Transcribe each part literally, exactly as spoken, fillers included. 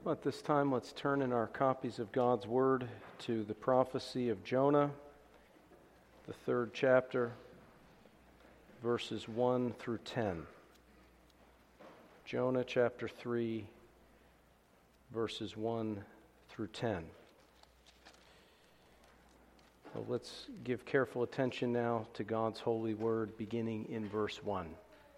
Well, at this time, let's turn in our copies of God's Word to the prophecy of Jonah, the third chapter, verses one through ten. Jonah chapter three, verses one through ten. So let's give careful attention now to God's holy Word, beginning in verse one.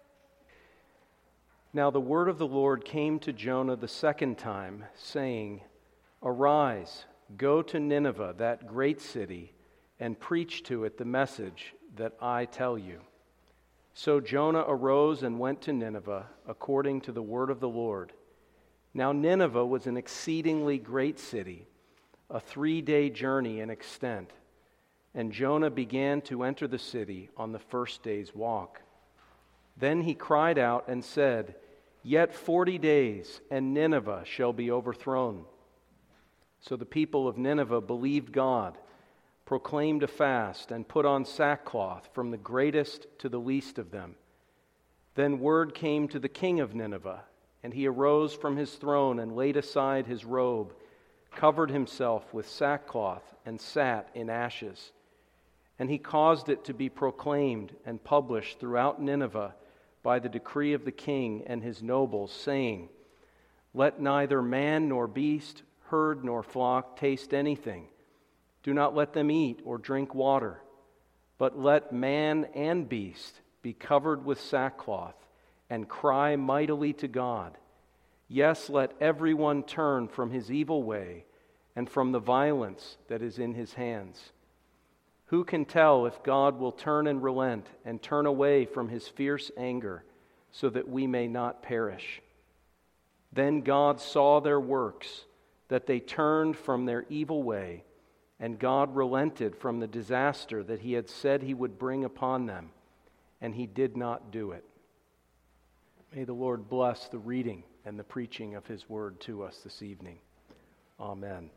Now the word of the Lord came to Jonah the second time, saying, Arise, go to Nineveh, that great city, and preach to it the message that I tell you. So Jonah arose and went to Nineveh, according to the word of the Lord. Now Nineveh was an exceedingly great city, a three-day journey in extent. And Jonah began to enter the city on the first day's walk. Then he cried out and said, Yet forty days, and Nineveh shall be overthrown. So the people of Nineveh believed God, proclaimed a fast, and put on sackcloth from the greatest to the least of them. Then word came to the king of Nineveh, and he arose from his throne and laid aside his robe, covered himself with sackcloth, and sat in ashes. And he caused it to be proclaimed and published throughout Nineveh by the decree of the king and his nobles, saying, Let neither man nor beast, herd nor flock taste anything. Do not let them eat or drink water, but let man and beast be covered with sackcloth and cry mightily to God. Yes, let everyone turn from his evil way and from the violence that is in his hands. Who can tell if God will turn and relent and turn away from his fierce anger so that we may not perish? Then God saw their works, that they turned from their evil way, and God relented from the disaster that he had said he would bring upon them, and he did not do it. May the Lord bless the reading and the preaching of his word to us this evening. Amen.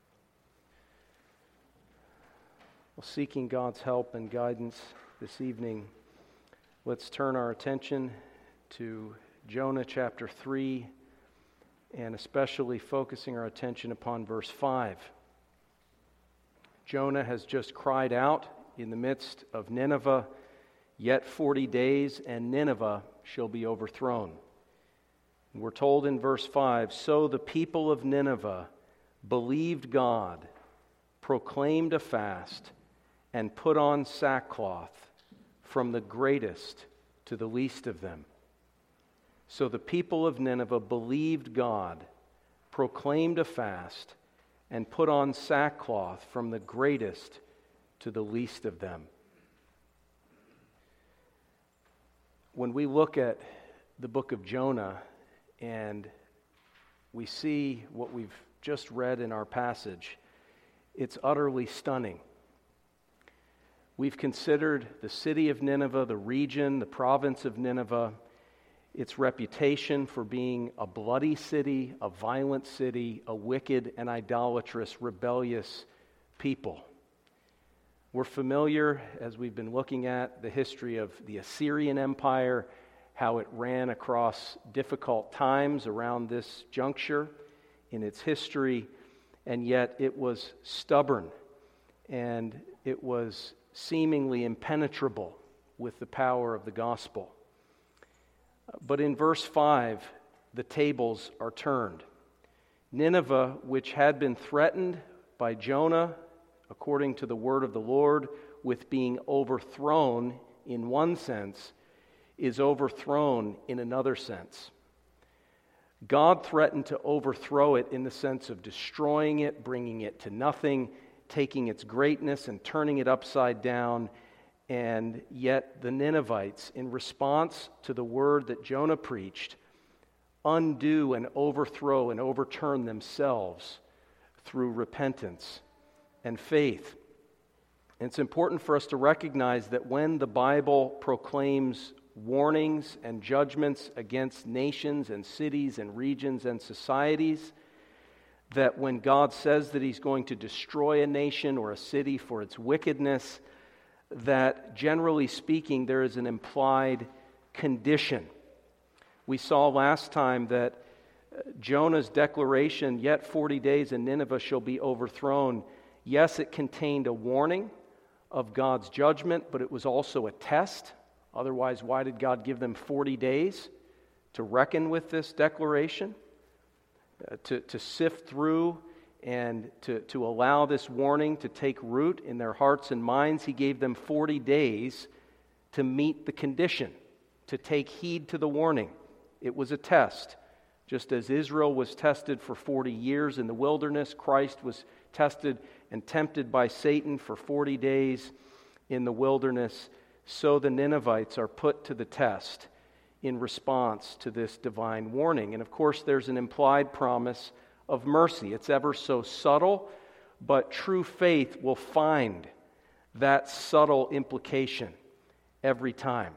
Well, seeking God's help and guidance this evening, let's turn our attention to Jonah chapter three, and especially focusing our attention upon verse five. Jonah has just cried out in the midst of Nineveh, Yet forty days, and Nineveh shall be overthrown. And we're told in verse five, So the people of Nineveh believed God, proclaimed a fast, and put on sackcloth from the greatest to the least of them. So the people of Nineveh believed God, proclaimed a fast, and put on sackcloth from the greatest to the least of them. When we look at the book of Jonah and we see what we've just read in our passage, it's utterly stunning. We've considered the city of Nineveh, the region, the province of Nineveh, its reputation for being a bloody city, a violent city, a wicked and idolatrous, rebellious people. We're familiar, as we've been looking at, the history of the Assyrian Empire, how it ran across difficult times around this juncture in its history, and yet it was stubborn and it was seemingly impenetrable with the power of the gospel. But in verse five, the tables are turned. Nineveh, which had been threatened by Jonah, according to the word of the Lord, with being overthrown in one sense, is overthrown in another sense. God threatened to overthrow it in the sense of destroying it, bringing it to nothing, taking its greatness and turning it upside down. And yet the Ninevites, in response to the word that Jonah preached, undo and overthrow and overturn themselves through repentance and faith. And it's important for us to recognize that when the Bible proclaims warnings and judgments against nations and cities and regions and societies, that when God says that he's going to destroy a nation or a city for its wickedness, that generally speaking there is an implied condition. We saw last time that Jonah's declaration, "Yet forty days and Nineveh shall be overthrown," yes, it contained a warning of God's judgment, but it was also a test. Otherwise, why did God give them forty days to reckon with this declaration, uh, to, to sift through and to, to allow this warning to take root in their hearts and minds? He gave them forty days to meet the condition, to take heed to the warning. It was a test. Just as Israel was tested for forty years in the wilderness, Christ was tested and tempted by Satan for forty days in the wilderness, so the Ninevites are put to the test in response to this divine warning. And of course, there's an implied promise of mercy. It's ever so subtle, but true faith will find that subtle implication every time.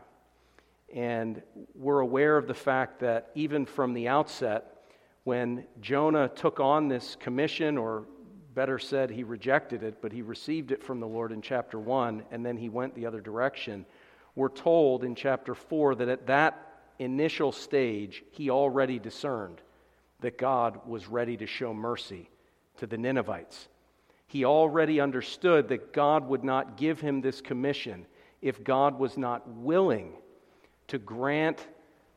And we're aware of the fact that even from the outset, when Jonah took on this commission, or better said, he rejected it, but he received it from the Lord in chapter one, and then he went the other direction, we're told in chapter four that at that initial stage, he already discerned that God was ready to show mercy to the Ninevites. He already understood that God would not give him this commission if God was not willing to grant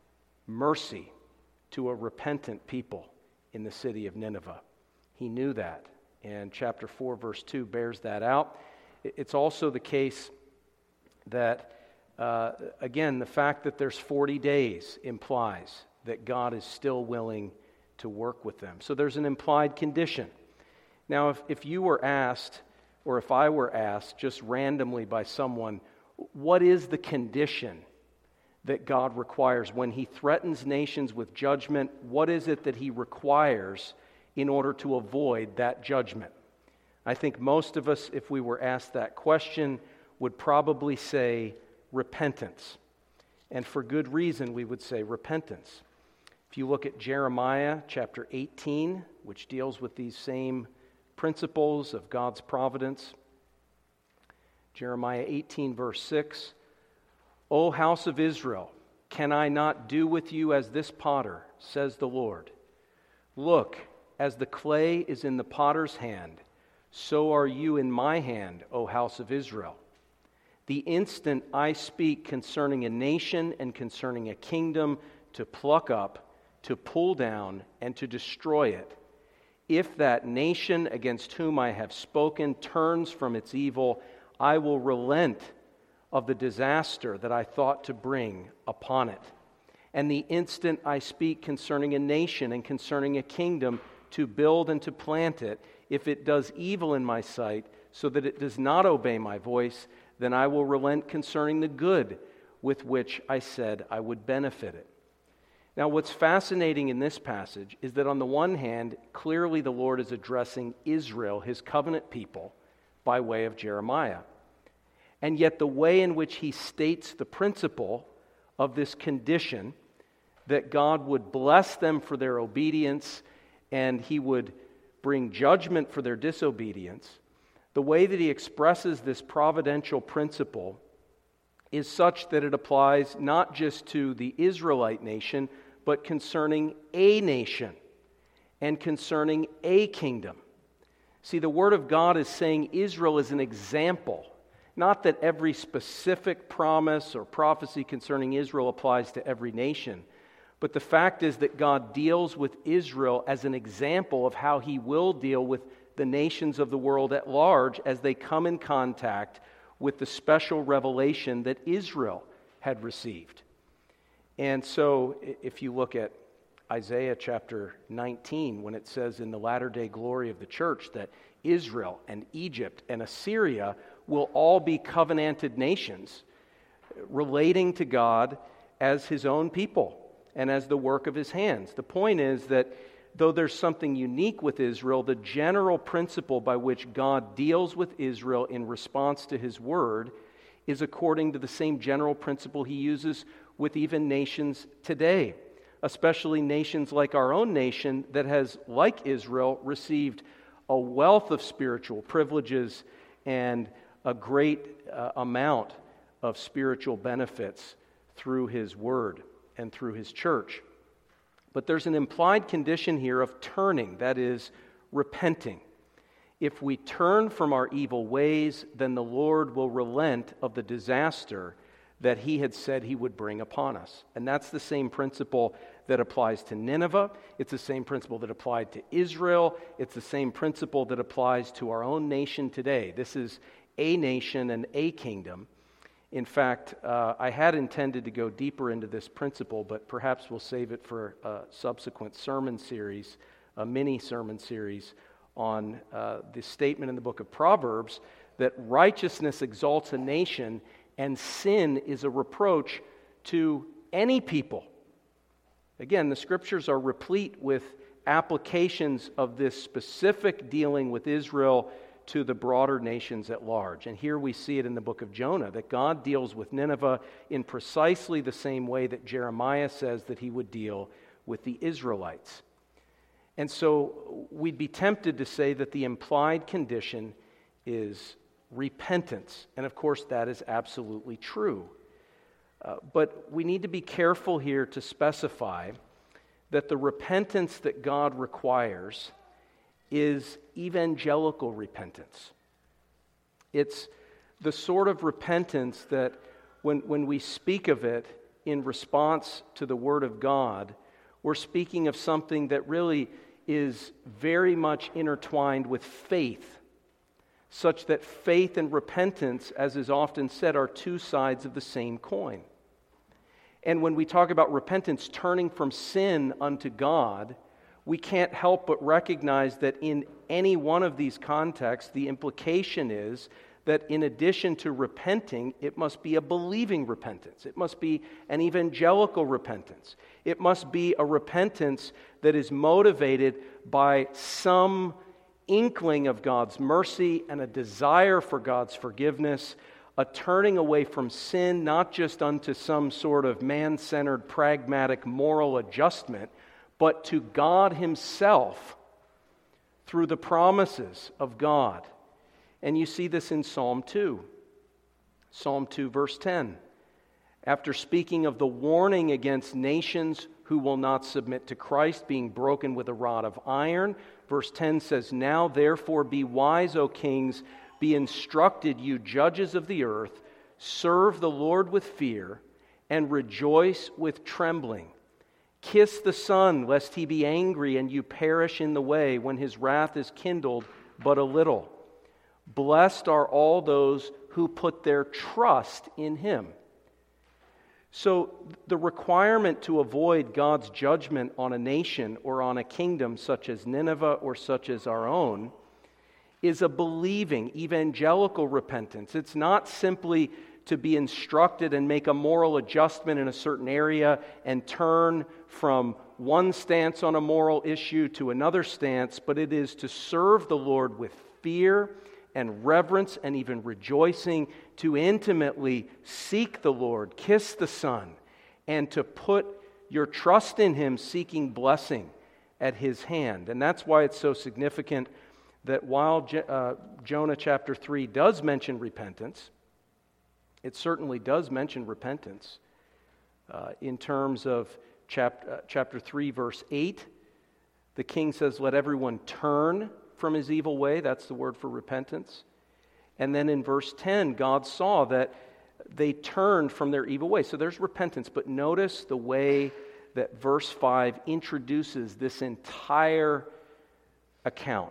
mercy to a repentant people in the city of Nineveh. He knew that, and chapter four, verse two bears that out. It's also the case that, uh, again, the fact that there's forty days implies that God is still willing to work with them. So there's an implied condition. Now, if, if you were asked, or if I were asked just randomly by someone, what is the condition that God requires when He threatens nations with judgment? What is it that He requires in order to avoid that judgment? I think most of us, if we were asked that question, would probably say repentance. And for good reason, we would say repentance. If you look at Jeremiah chapter eighteen, which deals with these same principles of God's providence, Jeremiah eighteen, verse six, "O house of Israel, can I not do with you as this potter, says the Lord? Look, as the clay is in the potter's hand, so are you in my hand, O house of Israel. The instant I speak concerning a nation and concerning a kingdom to pluck up, to pull down, and to destroy it, if that nation against whom I have spoken turns from its evil, I will relent of the disaster that I thought to bring upon it. And the instant I speak concerning a nation and concerning a kingdom to build and to plant it, if it does evil in my sight, so that it does not obey my voice, then I will relent concerning the good with which I said I would benefit it." Now, what's fascinating in this passage is that on the one hand, clearly the Lord is addressing Israel, His covenant people, by way of Jeremiah. And yet the way in which He states the principle of this condition, that God would bless them for their obedience and He would bring judgment for their disobedience, the way that He expresses this providential principle is such that it applies not just to the Israelite nation, but concerning a nation and concerning a kingdom. See, the Word of God is saying Israel is an example. Not that every specific promise or prophecy concerning Israel applies to every nation, but the fact is that God deals with Israel as an example of how He will deal with the nations of the world at large as they come in contact with the special revelation that Israel had received. And so, if you look at Isaiah chapter nineteen, when it says in the latter-day glory of the church that Israel and Egypt and Assyria will all be covenanted nations relating to God as His own people and as the work of His hands. The point is that though there's something unique with Israel, the general principle by which God deals with Israel in response to His word is according to the same general principle He uses with even nations today, especially nations like our own nation that has, like Israel, received a wealth of spiritual privileges and a great uh, amount of spiritual benefits through His word and through His church. But there's an implied condition here of turning, that is, repenting. If we turn from our evil ways, then the Lord will relent of the disaster that he had said he would bring upon us. And that's the same principle that applies to Nineveh. It's the same principle that applied to Israel. It's the same principle that applies to our own nation today. This is a nation and a kingdom. In fact, uh, I had intended to go deeper into this principle, but perhaps we'll save it for a subsequent sermon series, a mini sermon series on uh, the statement in the book of Proverbs that righteousness exalts a nation and sin is a reproach to any people. Again, the scriptures are replete with applications of this specific dealing with Israel to the broader nations at large. And here we see it in the book of Jonah, that God deals with Nineveh in precisely the same way that Jeremiah says that he would deal with the Israelites. And so we'd be tempted to say that the implied condition is repentance. And of course, that is absolutely true. Uh, but we need to be careful here to specify that the repentance that God requires is evangelical repentance. It's the sort of repentance that when, when we speak of it in response to the Word of God, we're speaking of something that really is very much intertwined with faith, such that faith and repentance, as is often said, are two sides of the same coin. And when we talk about repentance, turning from sin unto God, we can't help but recognize that in any one of these contexts, the implication is that in addition to repenting, it must be a believing repentance. It must be an evangelical repentance. It must be a repentance that is motivated by some inkling of God's mercy and a desire for God's forgiveness, a turning away from sin, not just unto some sort of man-centered, pragmatic, moral adjustment, but to God Himself through the promises of God. And you see this in Psalm two. Psalm two, verse ten. After speaking of the warning against nations who will not submit to Christ, being broken with a rod of iron, verse ten says, "Now therefore be wise, O kings, be instructed, you judges of the earth, serve the Lord with fear, and rejoice with trembling. Kiss the Son, lest He be angry and you perish in the way when His wrath is kindled but a little. Blessed are all those who put their trust in Him." So the requirement to avoid God's judgment on a nation or on a kingdom such as Nineveh or such as our own is a believing, evangelical repentance. It's not simply to be instructed and make a moral adjustment in a certain area and turn from one stance on a moral issue to another stance, but it is to serve the Lord with fear and reverence and even rejoicing, to intimately seek the Lord, kiss the Son, and to put your trust in Him, seeking blessing at His hand. And that's why it's so significant that while uh, Jonah chapter three does mention repentance, it certainly does mention repentance uh, in terms of chapter, uh, chapter three, verse eight. The king says, "Let everyone turn from his evil way." That's the word for repentance. And then in verse ten, God saw that they turned from their evil way. So there's repentance. But notice the way that verse five introduces this entire account.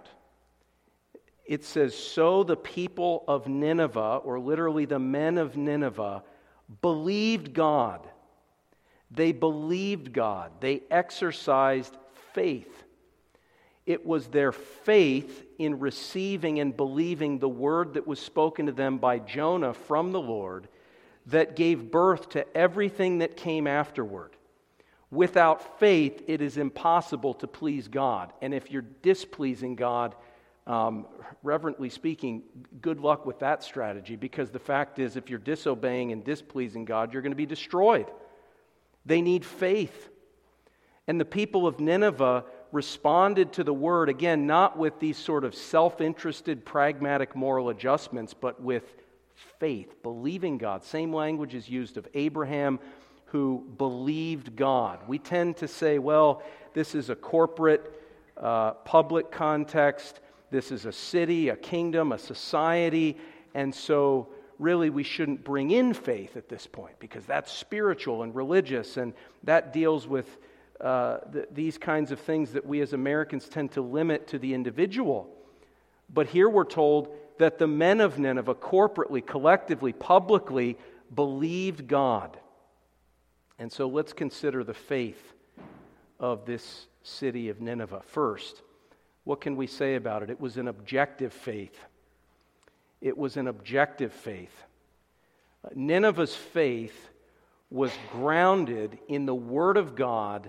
It says, "So the people of Nineveh," or literally the men of Nineveh, "believed God." They believed God. They exercised faith. It was their faith in receiving and believing the word that was spoken to them by Jonah from the Lord that gave birth to everything that came afterward. Without faith, it is impossible to please God. And if you're displeasing God, Um, reverently speaking, good luck with that strategy, because the fact is, if you're disobeying and displeasing God, you're going to be destroyed. They need faith. And the people of Nineveh responded to the word, again, not with these sort of self-interested, pragmatic moral adjustments, but with faith, believing God. Same language is used of Abraham who believed God. We tend to say, well, this is a corporate, uh, public context. This is a city, a kingdom, a society. And so really we shouldn't bring in faith at this point because that's spiritual and religious, and that deals with uh, th- these kinds of things that we as Americans tend to limit to the individual. But here we're told that the men of Nineveh corporately, collectively, publicly believed God. And so let's consider the faith of this city of Nineveh. First, what can we say about it? It was an objective faith. It was an objective faith. Nineveh's faith was grounded in the Word of God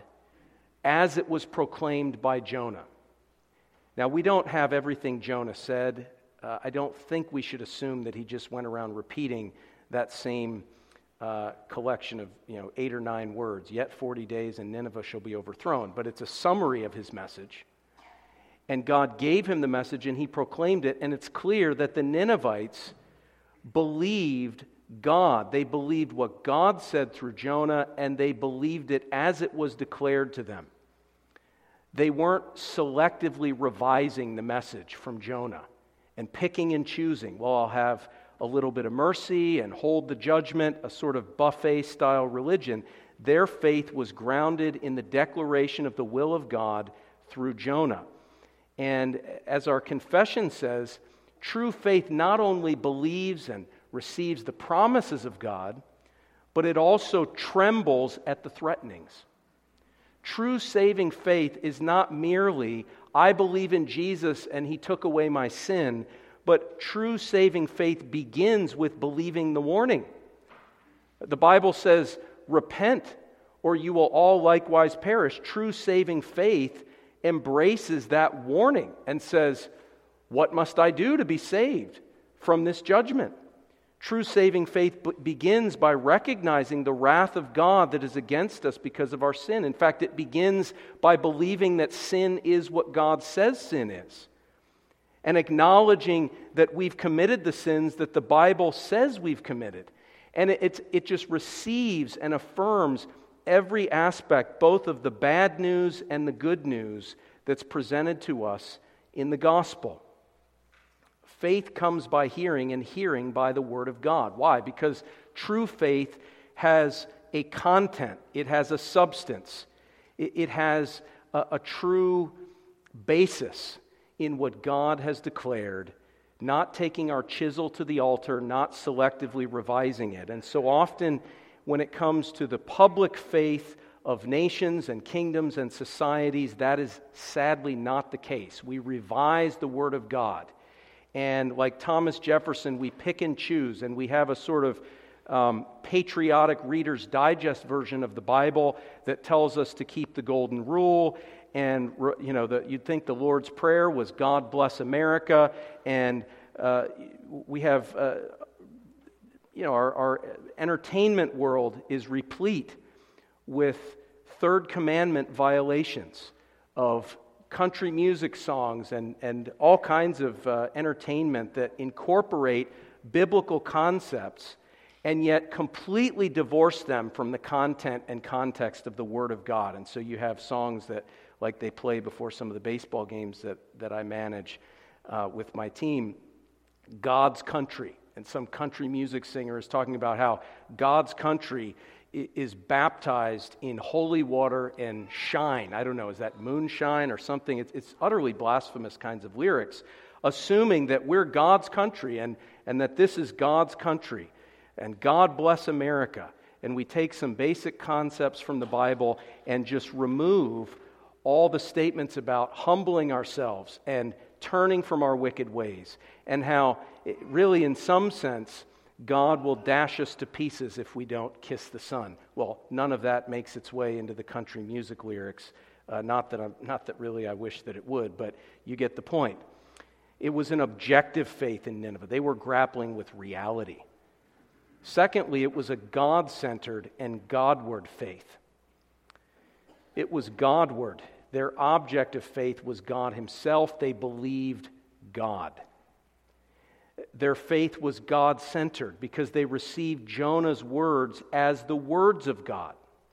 as it was proclaimed by Jonah. Now, we don't have everything Jonah said. Uh, I don't think we should assume that he just went around repeating that same uh, collection of, you know, eight or nine words. Yet forty days and Nineveh shall be overthrown. But it's a summary of his message. And God gave him the message and he proclaimed it. And it's clear that the Ninevites believed God. They believed what God said through Jonah, and they believed it as it was declared to them. They weren't selectively revising the message from Jonah and picking and choosing. Well, I'll have a little bit of mercy and hold the judgment, a sort of buffet-style religion. Their faith was grounded in the declaration of the will of God through Jonah. And as our confession says, true faith not only believes and receives the promises of God, but it also trembles at the threatenings. True saving faith is not merely, I believe in Jesus and He took away my sin, but true saving faith begins with believing the warning. The Bible says, repent, or you will all likewise perish. True saving faith embraces that warning and says, what must I do to be saved from this judgment? True saving faith b- begins by recognizing the wrath of God that is against us because of our sin. In fact, it begins by believing that sin is what God says sin is, and acknowledging that we've committed the sins that the Bible says we've committed. And it, it's, it just receives and affirms every aspect, both of the bad news and the good news that's presented to us in the gospel. Faith comes by hearing, and hearing by the Word of God. Why? Because true faith has a content. It has a substance. It, it has a, a true basis in what God has declared, not taking our chisel to the altar, not selectively revising it. And so often when it comes to the public faith of nations and kingdoms and societies, that is sadly not the case. We revise the Word of God. And like Thomas Jefferson, we pick and choose, and we have a sort of um, patriotic Reader's Digest version of the Bible that tells us to keep the golden rule. And, you know, the, you'd think the Lord's Prayer was God bless America. And uh, we have, uh, you know, our, our entertainment world is replete with Third Commandment violations of country music songs and, and all kinds of uh, entertainment that incorporate biblical concepts and yet completely divorce them from the content and context of the Word of God. And so you have songs that, like they play before some of the baseball games that, that I manage uh, with my team, God's Country. And some country music singer is talking about how God's country is baptized in holy water and shine. I don't know, is that moonshine or something? It's, it's utterly blasphemous kinds of lyrics, assuming that we're God's country and, and that this is God's country. And God bless America. And we take some basic concepts from the Bible and just remove all the statements about humbling ourselves and turning from our wicked ways, and how it really, in some sense, God will dash us to pieces if we don't kiss the sun. Well, none of that makes its way into the country music lyrics. Uh, not that I'm, not that really I wish that it would, but you get the point. It was an objective faith in Nineveh. They were grappling with reality. Secondly, it was a God-centered and Godward faith. It was Godward. Their object of faith was God Himself. They believed God. their faith was God-centered because they received Jonah's words as the words of God.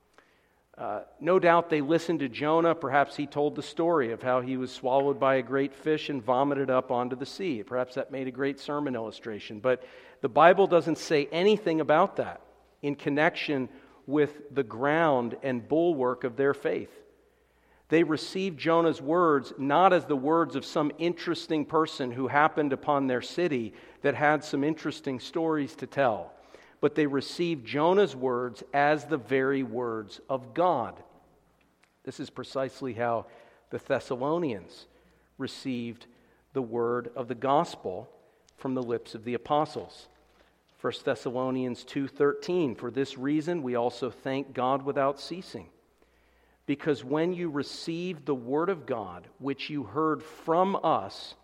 Uh, no doubt they listened to Jonah. Perhaps he told the story of how he was swallowed by a great fish and vomited up onto the sea. Perhaps that made a great sermon illustration. But the Bible doesn't say anything about that in connection with the ground and bulwark of their faith. They received Jonah's words not as the words of some interesting person who happened upon their city that had some interesting stories to tell, but they received Jonah's words as the very words of God. This is precisely how the Thessalonians received the word of the gospel from the lips of the apostles. First Thessalonians two thirteen, for this reason we also thank God without ceasing, because when you received the word of God, which you heard from us,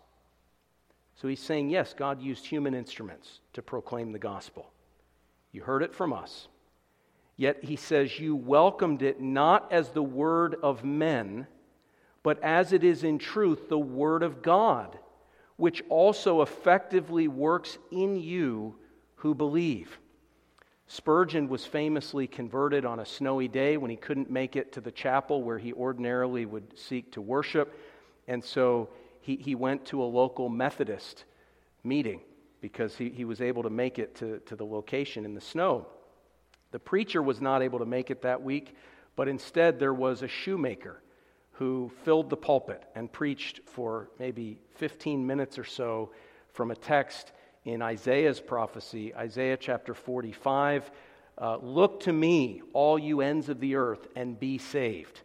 so he's saying, yes, God used human instruments to proclaim the gospel. You heard it from us. Yet he says you welcomed it not as the word of men, but as it is in truth the word of God, which also effectively works in you who believe. Spurgeon was famously converted on a snowy day when he couldn't make it to the chapel where he ordinarily would seek to worship. And so he, he went to a local Methodist meeting because he, he was able to make it to, to the location in the snow. The preacher was not able to make it that week, but instead there was a shoemaker who filled the pulpit and preached for maybe fifteen minutes or so from a text in Isaiah's prophecy, Isaiah chapter forty-five, uh, look to me, all you ends of the earth, and be saved.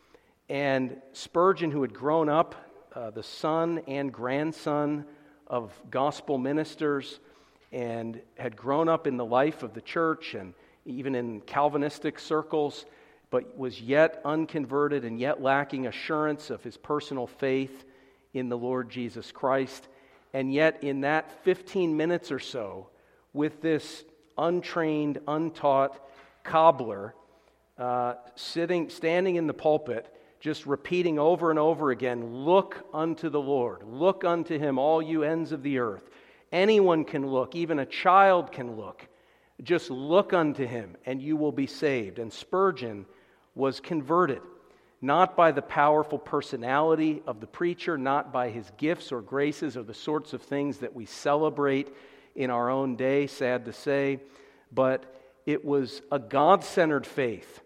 And Spurgeon, who had grown up, uh, the son and grandson of gospel ministers, and had grown up in the life of the church and even in Calvinistic circles, but was yet unconverted and yet lacking assurance of his personal faith in the Lord Jesus Christ. And yet in that fifteen minutes or so, with this untrained, untaught cobbler uh, sitting, standing in the pulpit, just repeating over and over again, look unto the Lord, look unto him, all you ends of the earth. Anyone can look, even a child can look. Just look unto him, and you will be saved. And Spurgeon was converted. Not by the powerful personality of the preacher, not by his gifts or graces or the sorts of things that we celebrate in our own day, sad to say, but it was a God-centered faith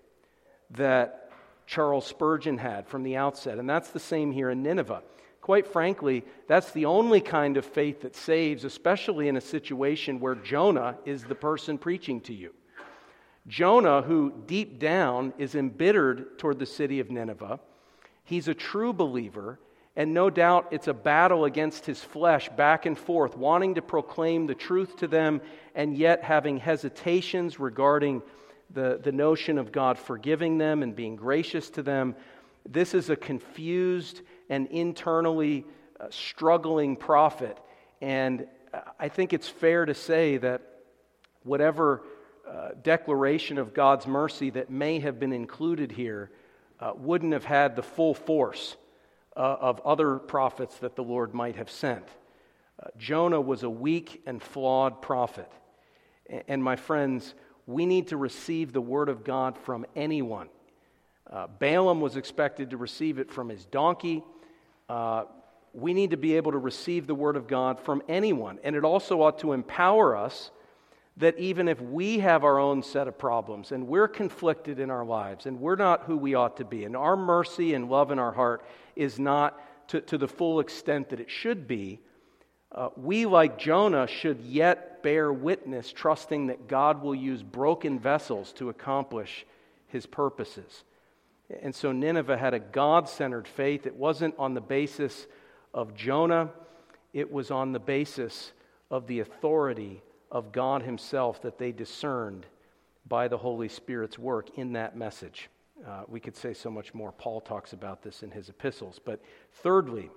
that Charles Spurgeon had from the outset, and that's the same here in Nineveh. Quite frankly, that's the only kind of faith that saves, especially in a situation where Jonah is the person preaching to you. Jonah, who deep down is embittered toward the city of Nineveh, he's a true believer, and no doubt it's a battle against his flesh back and forth, wanting to proclaim the truth to them and yet having hesitations regarding the, the notion of God forgiving them and being gracious to them. This is a confused and internally uh, struggling prophet, and I think it's fair to say that whatever Uh, declaration of God's mercy that may have been included here uh, wouldn't have had the full force uh, of other prophets that the Lord might have sent. Uh, Jonah was a weak and flawed prophet. And, and my friends, we need to receive the word of God from anyone. Uh, Balaam was expected to receive it from his donkey. Uh, we need to be able to receive the word of God from anyone. And it also ought to empower us that even if we have our own set of problems and we're conflicted in our lives and we're not who we ought to be, and our mercy and love in our heart is not to, to the full extent that it should be, uh, we, like Jonah, should yet bear witness, trusting that God will use broken vessels to accomplish his purposes. And so Nineveh had a God-centered faith. It wasn't on the basis of Jonah. It was on the basis of the authority of God himself that they discerned by the Holy Spirit's work in that message. Uh, we could say so much more. Paul talks about this in his epistles. But thirdly,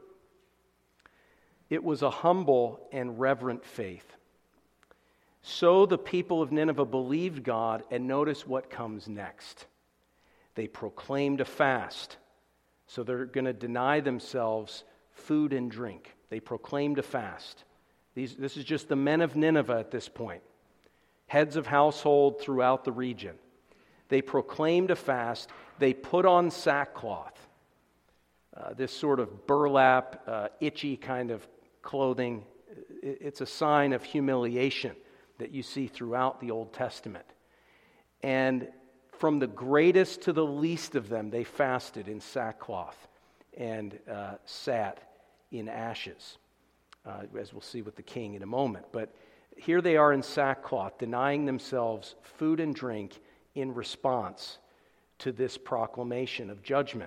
it was a humble and reverent faith. So the people of Nineveh believed God, and notice what comes next. They proclaimed a fast. So they're going to deny themselves food and drink. They proclaimed a fast. These, this is just the men of Nineveh at this point, heads of household throughout the region. They proclaimed a fast. They put on sackcloth, uh, this sort of burlap, uh, itchy kind of clothing. It's a sign of humiliation that you see throughout the Old Testament. And from the greatest to the least of them, they fasted in sackcloth and uh, sat in ashes, uh, as we'll see with the king in a moment. But here they are in sackcloth, denying themselves food and drink in response to this proclamation of judgment.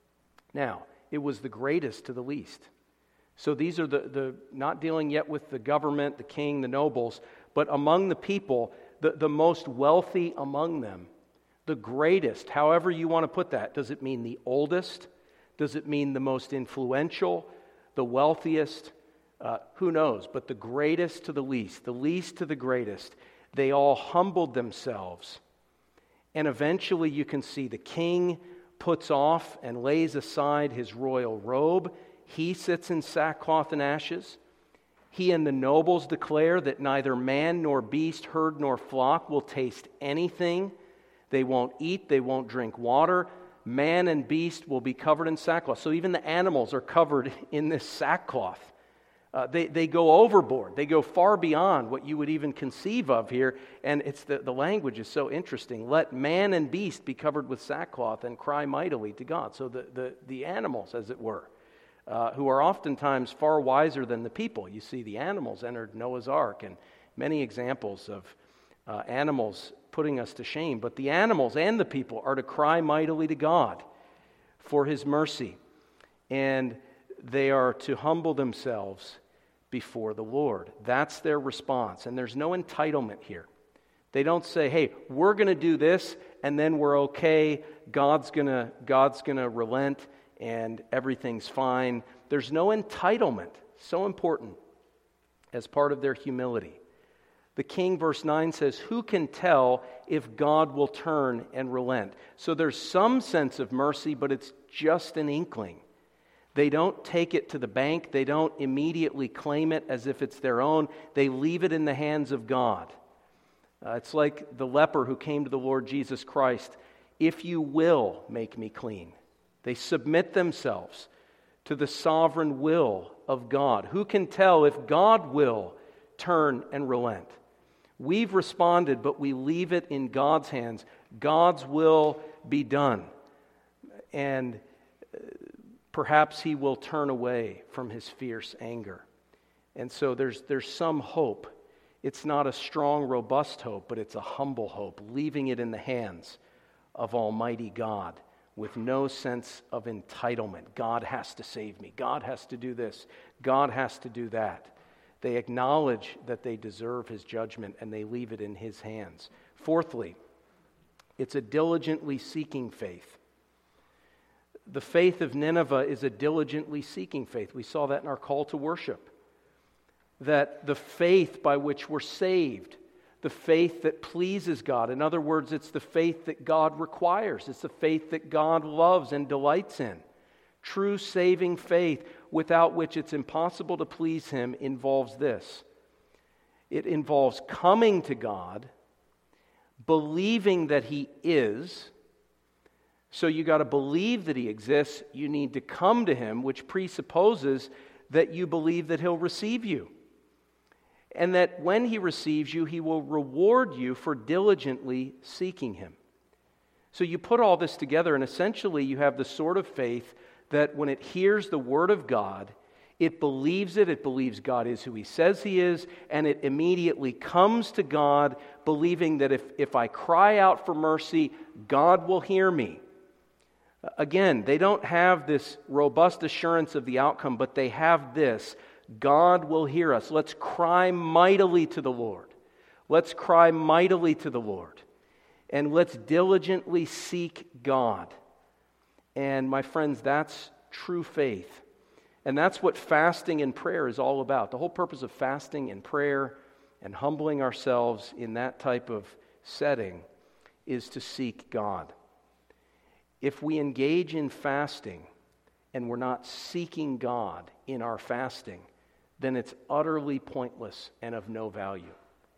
Now, it was the greatest to the least. So these are the, the not dealing yet with the government, the king, the nobles, but among the people, the, the most wealthy among them, the greatest, however you want to put that. Does it mean the oldest? Does it mean the most influential, the wealthiest? Uh, who knows? But the greatest to the least, the least to the greatest, they all humbled themselves. And eventually you can see the king puts off and lays aside his royal robe. He sits in sackcloth and ashes. He and the nobles declare that neither man nor beast, herd nor flock will taste anything. They won't eat, they won't drink water. Man and beast will be covered in sackcloth. So even the animals are covered in this sackcloth. Uh, they, they go overboard. They go far beyond what you would even conceive of here. And it's the, the language is so interesting. Let man and beast be covered with sackcloth and cry mightily to God. So the, the, the animals, as it were, uh, who are oftentimes far wiser than the people. You see, the animals entered Noah's Ark, and many examples of uh, animals putting us to shame. But the animals and the people are to cry mightily to God for His mercy. And they are to humble themselves before the Lord. That's their response. And there's no entitlement here. They don't say, hey, we're going to do this, and then we're okay. God's going to God's going to relent, and everything's fine. There's no entitlement. So important as part of their humility. The king, verse nine says, who can tell if God will turn and relent? So there's some sense of mercy, but it's just an inkling. They don't take it to the bank. They don't immediately claim it as if it's their own. They leave it in the hands of God. Uh, it's like the leper who came to the Lord Jesus Christ. If you will make me clean. They submit themselves to the sovereign will of God. Who can tell if God will turn and relent? We've responded, but we leave it in God's hands. God's will be done. And perhaps He will turn away from His fierce anger. And so there's there's some hope. It's not a strong, robust hope, but it's a humble hope, leaving it in the hands of Almighty God with no sense of entitlement. God has to save me. God has to do this. God has to do that. They acknowledge that they deserve His judgment, and they leave it in His hands. Fourthly, it's a diligently seeking faith. The faith of Nineveh is a diligently seeking faith. We saw that in our call to worship. That the faith by which we're saved, the faith that pleases God. In other words, it's the faith that God requires. It's the faith that God loves and delights in. True saving faith, without which it's impossible to please Him, involves this. It involves coming to God, believing that He is. So you got to believe that He exists. You need to come to Him, which presupposes that you believe that He'll receive you. And that when He receives you, He will reward you for diligently seeking Him. So you put all this together, and essentially you have the sort of faith that when it hears the Word of God, it believes it, it believes God is who He says He is, and it immediately comes to God believing that if, if I cry out for mercy, God will hear me. Again, they don't have this robust assurance of the outcome, but they have this: God will hear us. Let's cry mightily to the Lord. Let's cry mightily to the Lord. And let's diligently seek God. And my friends, that's true faith. And that's what fasting and prayer is all about. The whole purpose of fasting and prayer and humbling ourselves in that type of setting is to seek God. If we engage in fasting and we're not seeking God in our fasting, then it's utterly pointless and of no value.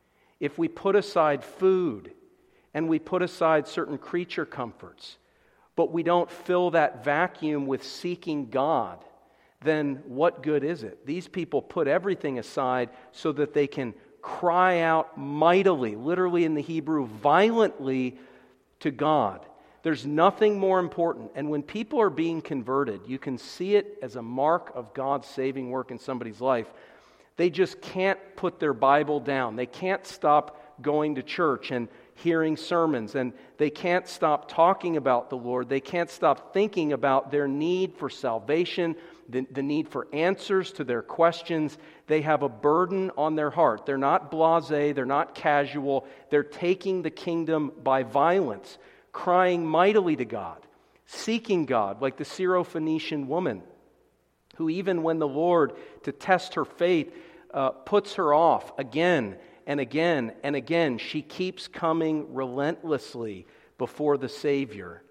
If we put aside food and we put aside certain creature comforts, but we don't fill that vacuum with seeking God, then what good is it? These people put everything aside so that they can cry out mightily, literally in the Hebrew, violently to God. There's nothing more important. And when people are being converted, you can see it as a mark of God's saving work in somebody's life. They just can't put their Bible down. They can't stop going to church and hearing sermons, and they can't stop talking about the Lord. They can't stop thinking about their need for salvation, the, the need for answers to their questions. They have a burden on their heart. They're not blasé, they're not casual. They're taking the kingdom by violence, crying mightily to God, seeking God, like the Syrophoenician woman, who even when the Lord, to test her faith, uh, puts her off again and again and again, she keeps coming relentlessly before the Savior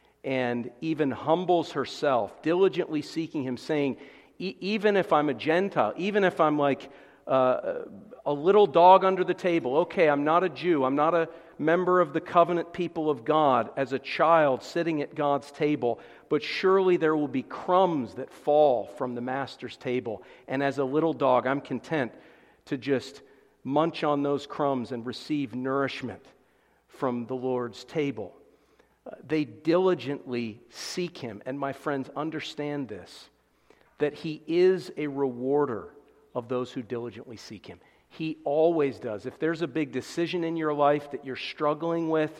and even humbles herself, diligently seeking Him, saying, e- even if I'm a Gentile, even if I'm like uh, a little dog under the table, okay, I'm not a Jew, I'm not a member of the covenant people of God as a child sitting at God's table, but surely there will be crumbs that fall from the Master's table. And as a little dog, I'm content to just munch on those crumbs and receive nourishment from the Lord's table. Uh, they diligently seek Him. And my friends, understand this, that He is a rewarder of those who diligently seek Him. He always does. If there's a big decision in your life that you're struggling with,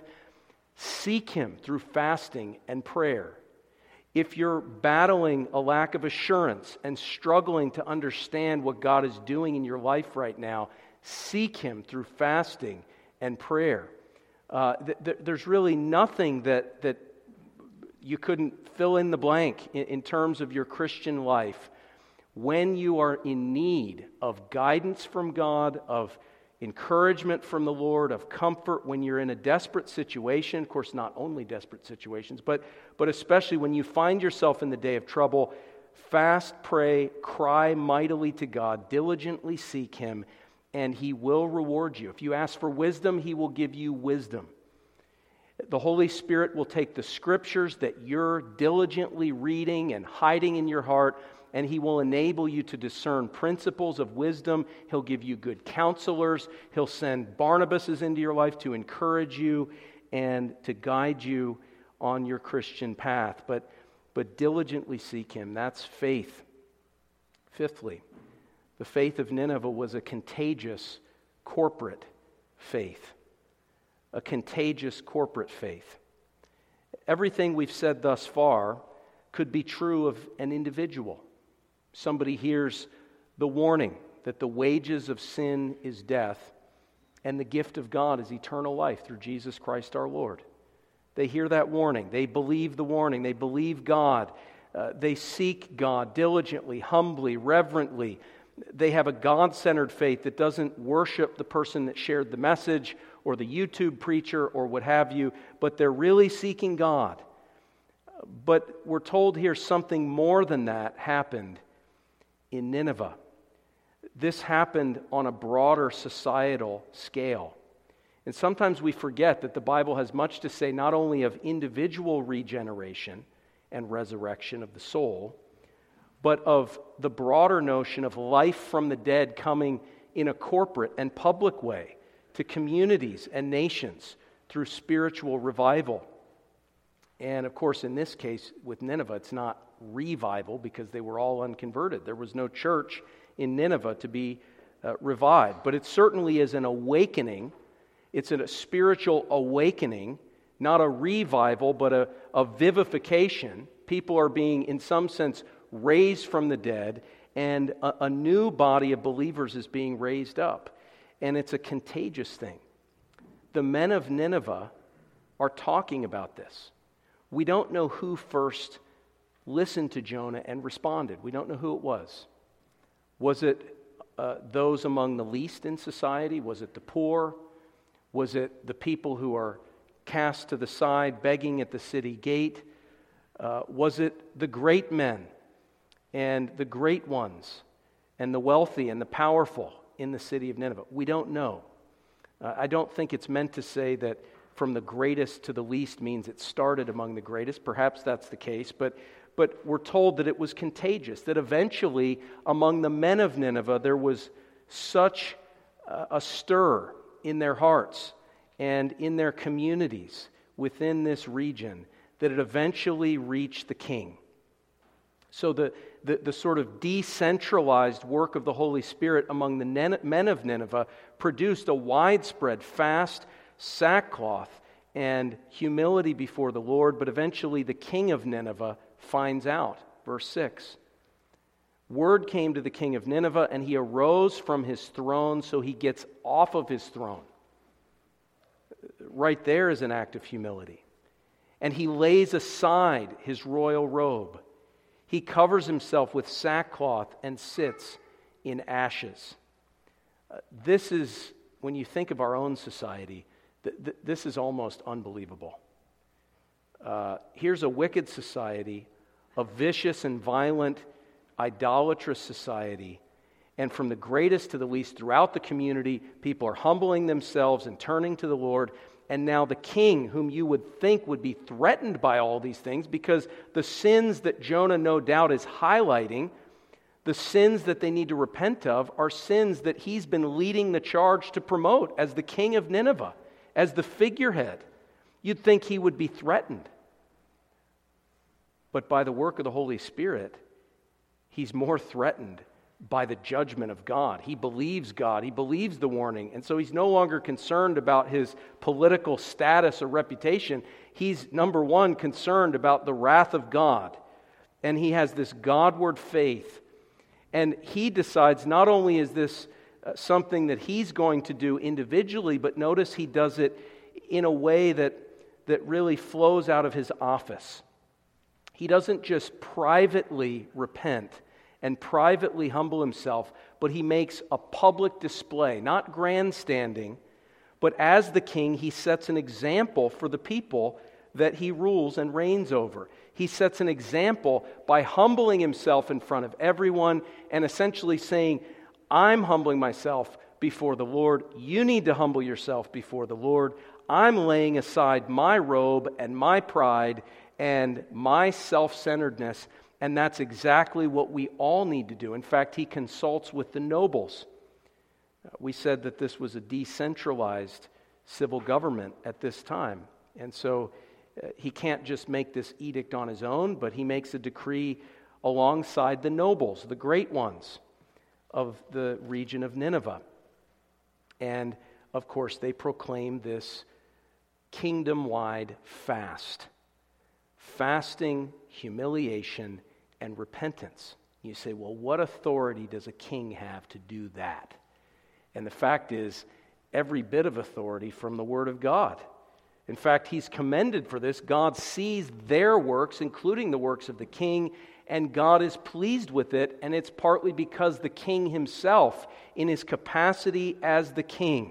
seek Him through fasting and prayer. If you're battling a lack of assurance and struggling to understand what God is doing in your life right now, seek Him through fasting and prayer. Uh, th- th- there's really nothing that, that you couldn't fill in the blank in, in terms of your Christian life. When you are in need of guidance from God, of encouragement from the Lord, of comfort, when you're in a desperate situation, of course not only desperate situations, but, but especially when you find yourself in the day of trouble, fast, pray, cry mightily to God, diligently seek Him, and He will reward you. If you ask for wisdom, He will give you wisdom. The Holy Spirit will take the Scriptures that you're diligently reading and hiding in your heart, and He will enable you to discern principles of wisdom. He'll give you good counselors. He'll send Barnabases into your life to encourage you and to guide you on your Christian path. But, but diligently seek Him. That's faith. Fifthly, the faith of Nineveh was a contagious corporate faith. A contagious corporate faith. Everything we've said thus far could be true of an individual. Somebody hears the warning that the wages of sin is death and the gift of God is eternal life through Jesus Christ our Lord. They hear that warning. They believe the warning. They believe God. Uh, they seek God diligently, humbly, reverently. They have a God-centered faith that doesn't worship the person that shared the message or the YouTube preacher or what have you, but they're really seeking God. But we're told here something more than that happened in Nineveh. This happened on a broader societal scale. And sometimes we forget that the Bible has much to say not only of individual regeneration and resurrection of the soul, but of the broader notion of life from the dead coming in a corporate and public way to communities and nations through spiritual revival. And of course, in this case, with Nineveh, it's not revival because they were all unconverted. There was no church in Nineveh to be uh, revived. But it certainly is an awakening. It's a spiritual awakening, not a revival, but a, a vivification. People are being, in some sense, raised from the dead, and a, a new body of believers is being raised up. And it's a contagious thing. The men of Nineveh are talking about this. We don't know who first listened to Jonah and responded. We don't know who it was. Was it uh, those among the least in society? Was it the poor? Was it the people who are cast to the side, begging at the city gate? Uh, was it the great men and the great ones and the wealthy and the powerful in the city of Nineveh? We don't know. Uh, I don't think it's meant to say that from the greatest to the least means it started among the greatest. Perhaps that's the case, but but we're told that it was contagious, that eventually among the men of Nineveh there was such uh, a stir in their hearts and in their communities within this region that it eventually reached the king. So the, the, the sort of decentralized work of the Holy Spirit among the Nen- men of Nineveh produced a widespread fast, sackcloth, and humility before the Lord, but eventually the king of Nineveh finds out. Verse six. Word came to the king of Nineveh, and he arose from his throne, so he gets off of his throne. Right there is an act of humility. And he lays aside his royal robe. He covers himself with sackcloth and sits in ashes. Uh, this is, when you think of our own society, th- th- this is almost unbelievable. Uh, here's a wicked society, a vicious and violent, idolatrous society, and from the greatest to the least throughout the community, people are humbling themselves and turning to the Lord. And now the king, whom you would think would be threatened by all these things, because the sins that Jonah no doubt is highlighting, the sins that they need to repent of, are sins that he's been leading the charge to promote as the king of Nineveh, as the figurehead. You'd think he would be threatened. But by the work of the Holy Spirit, he's more threatened by the judgment of God. He believes God. He believes the warning. And so he's no longer concerned about his political status or reputation. He's, number one, concerned about the wrath of God. And he has this Godward faith. And he decides not only is this uh, something that he's going to do individually, but notice he does it in a way that, that really flows out of his office. He doesn't just privately repent and privately humble himself, but he makes a public display, not grandstanding, but as the king, he sets an example for the people that he rules and reigns over. He sets an example by humbling himself in front of everyone and essentially saying, I'm humbling myself before the Lord. You need to humble yourself before the Lord. I'm laying aside my robe and my pride and my self-centeredness. And that's exactly what we all need to do. In fact, he consults with the nobles. We said that this was a decentralized civil government at this time. And so uh, he can't just make this edict on his own, but he makes a decree alongside the nobles, the great ones of the region of Nineveh. And, of course, they proclaim this kingdom-wide fast. Fasting, humiliation, and repentance. You say, well, what authority does a king have to do that? And the fact is, every bit of authority from the Word of God. In fact, he's commended for this. God sees their works, including the works of the king, and God is pleased with it, and it's partly because the king himself, in his capacity as the king,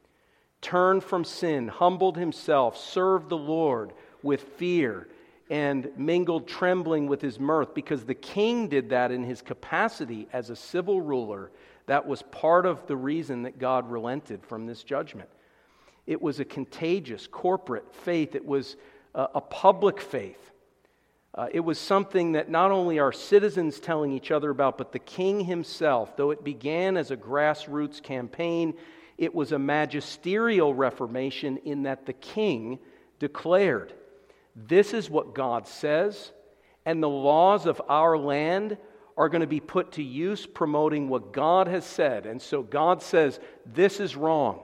turned from sin, humbled himself, served the Lord with fear, and mingled trembling with his mirth, because the king did that in his capacity as a civil ruler. That was part of the reason that God relented from this judgment. It was a contagious corporate faith. It was a, a public faith. Uh, it was something that not only are citizens telling each other about, but the king himself, though it began as a grassroots campaign, it was a magisterial reformation in that the king declared, this is what God says, and the laws of our land are going to be put to use promoting what God has said. And so God says, this is wrong.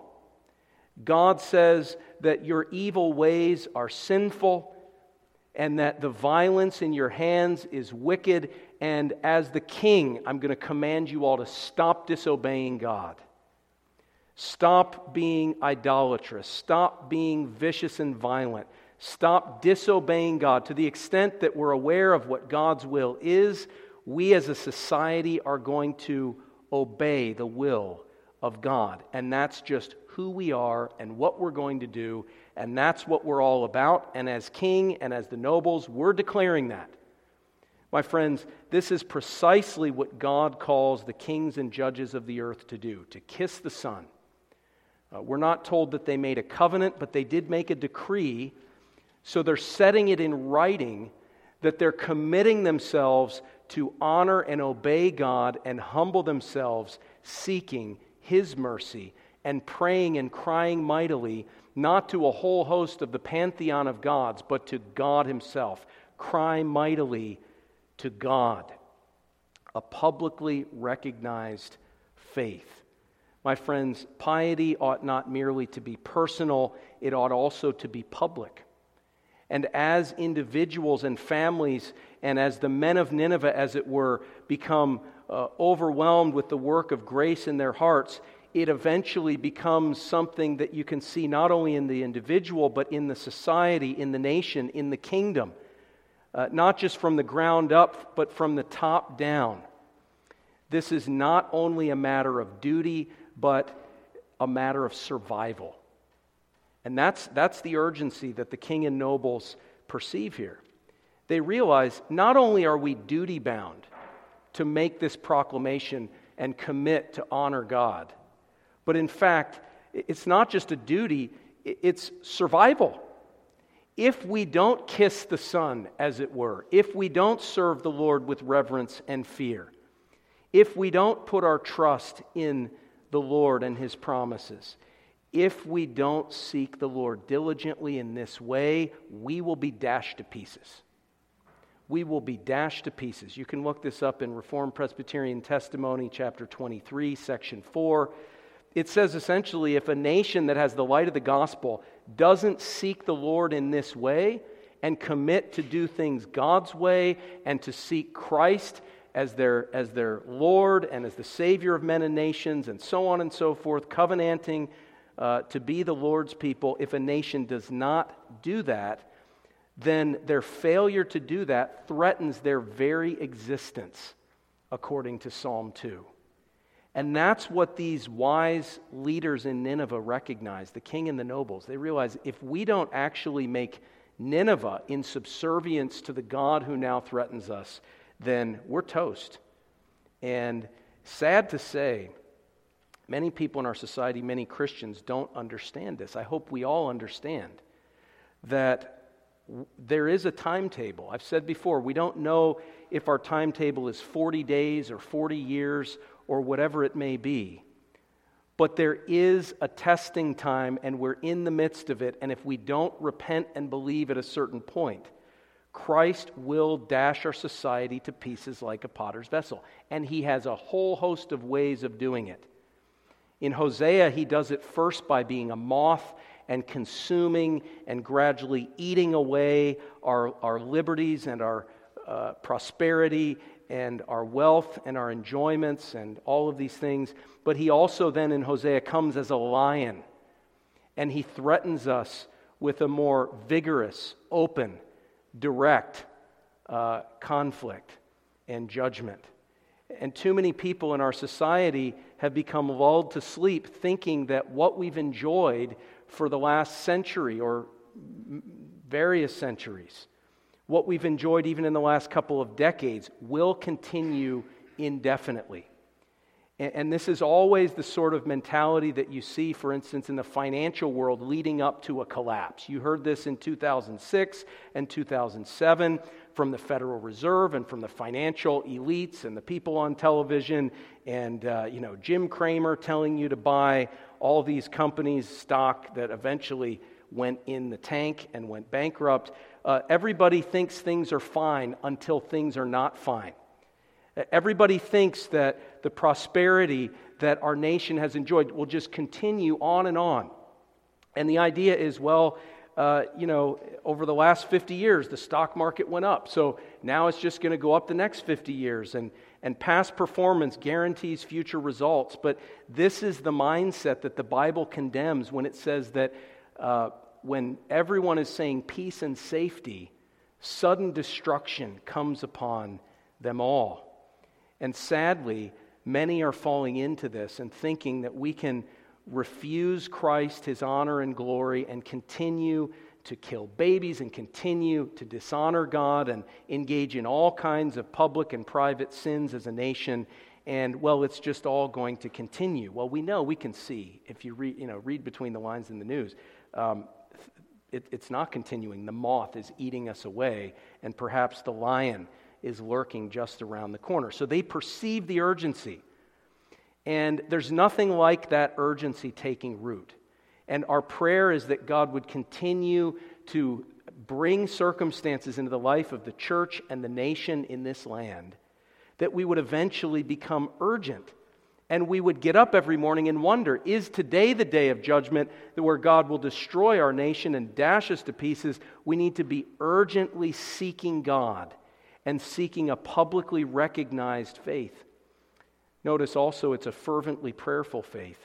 God says that your evil ways are sinful and that the violence in your hands is wicked. And as the king, I'm going to command you all to stop disobeying God. Stop being idolatrous. Stop being vicious and violent. Stop disobeying God. To the extent that we're aware of what God's will is, we as a society are going to obey the will of God. And that's just who we are and what we're going to do. And that's what we're all about. And as king and as the nobles, we're declaring that. My friends, this is precisely what God calls the kings and judges of the earth to do, to kiss the Son. Uh, we're not told that they made a covenant, but they did make a decree, so they're setting it in writing that they're committing themselves to honor and obey God and humble themselves, seeking His mercy and praying and crying mightily, not to a whole host of the pantheon of gods, but to God Himself. Cry mightily to God. A publicly recognized faith. My friends, piety ought not merely to be personal, it ought also to be public. And as individuals and families, and as the men of Nineveh, as it were, become uh, overwhelmed with the work of grace in their hearts, it eventually becomes something that you can see not only in the individual, but in the society, in the nation, in the kingdom. Uh, not just from the ground up, but from the top down. This is not only a matter of duty, but a matter of survival. And that's, that's the urgency that the king and nobles perceive here. They realize not only are we duty-bound to make this proclamation and commit to honor God, but in fact, it's not just a duty, it's survival. If we don't kiss the Son, as it were, if we don't serve the Lord with reverence and fear, if we don't put our trust in the Lord and His promises, if we don't seek the Lord diligently in this way, we will be dashed to pieces. We will be dashed to pieces. You can look this up in Reformed Presbyterian Testimony, chapter twenty-three, section four. It says essentially, if a nation that has the light of the gospel doesn't seek the Lord in this way and commit to do things God's way and to seek Christ as their, as their Lord and as the Savior of men and nations and so on and so forth, covenanting uh, to be the Lord's people, if a nation does not do that, then their failure to do that threatens their very existence, according to Psalm two. And that's what these wise leaders in Nineveh recognize, the king and the nobles. They realize if we don't actually make Nineveh in subservience to the God who now threatens us, then we're toast. And sad to say, many people in our society, many Christians don't understand this. I hope we all understand that there is a timetable. I've said before, we don't know if our timetable is forty days or forty years or whatever it may be. But there is a testing time, and we're in the midst of it, and if we don't repent and believe at a certain point, Christ will dash our society to pieces like a potter's vessel. And He has a whole host of ways of doing it. In Hosea, He does it first by being a moth and consuming and gradually eating away our, our liberties and our uh, prosperity and our wealth and our enjoyments and all of these things. But He also then in Hosea comes as a lion, and He threatens us with a more vigorous, open, direct uh, conflict and judgment. And too many people in our society have become lulled to sleep thinking that what we've enjoyed for the last century or various centuries, what we've enjoyed even in the last couple of decades, will continue indefinitely. And, and this is always the sort of mentality that you see, for instance, in the financial world leading up to a collapse. You heard this in two thousand six and two thousand seven from the Federal Reserve and from the financial elites and the people on television, and uh, you know, Jim Cramer telling you to buy all these companies' stock that eventually went in the tank and went bankrupt. Uh, everybody thinks things are fine until things are not fine. Everybody thinks that the prosperity that our nation has enjoyed will just continue on and on. And the idea is, well, uh, you know, over the last fifty years, the stock market went up. So now it's just going to go up the next fifty years. And, and past performance guarantees future results. But this is the mindset that the Bible condemns when it says that uh, when everyone is saying peace and safety, sudden destruction comes upon them all. And sadly, many are falling into this and thinking that we can refuse Christ, His honor and glory, and continue to kill babies and continue to dishonor God and engage in all kinds of public and private sins as a nation. And, well, it's just all going to continue. Well, we know, we can see, if you read, you know, read between the lines in the news, um, it, it's not continuing. The moth is eating us away, and perhaps the lion is lurking just around the corner. So they perceive the urgency. And there's nothing like that urgency taking root. And our prayer is that God would continue to bring circumstances into the life of the church and the nation in this land, that we would eventually become urgent. And we would get up every morning and wonder, is today the day of judgment where God will destroy our nation and dash us to pieces? We need to be urgently seeking God and seeking a publicly recognized faith. Notice also it's a fervently prayerful faith.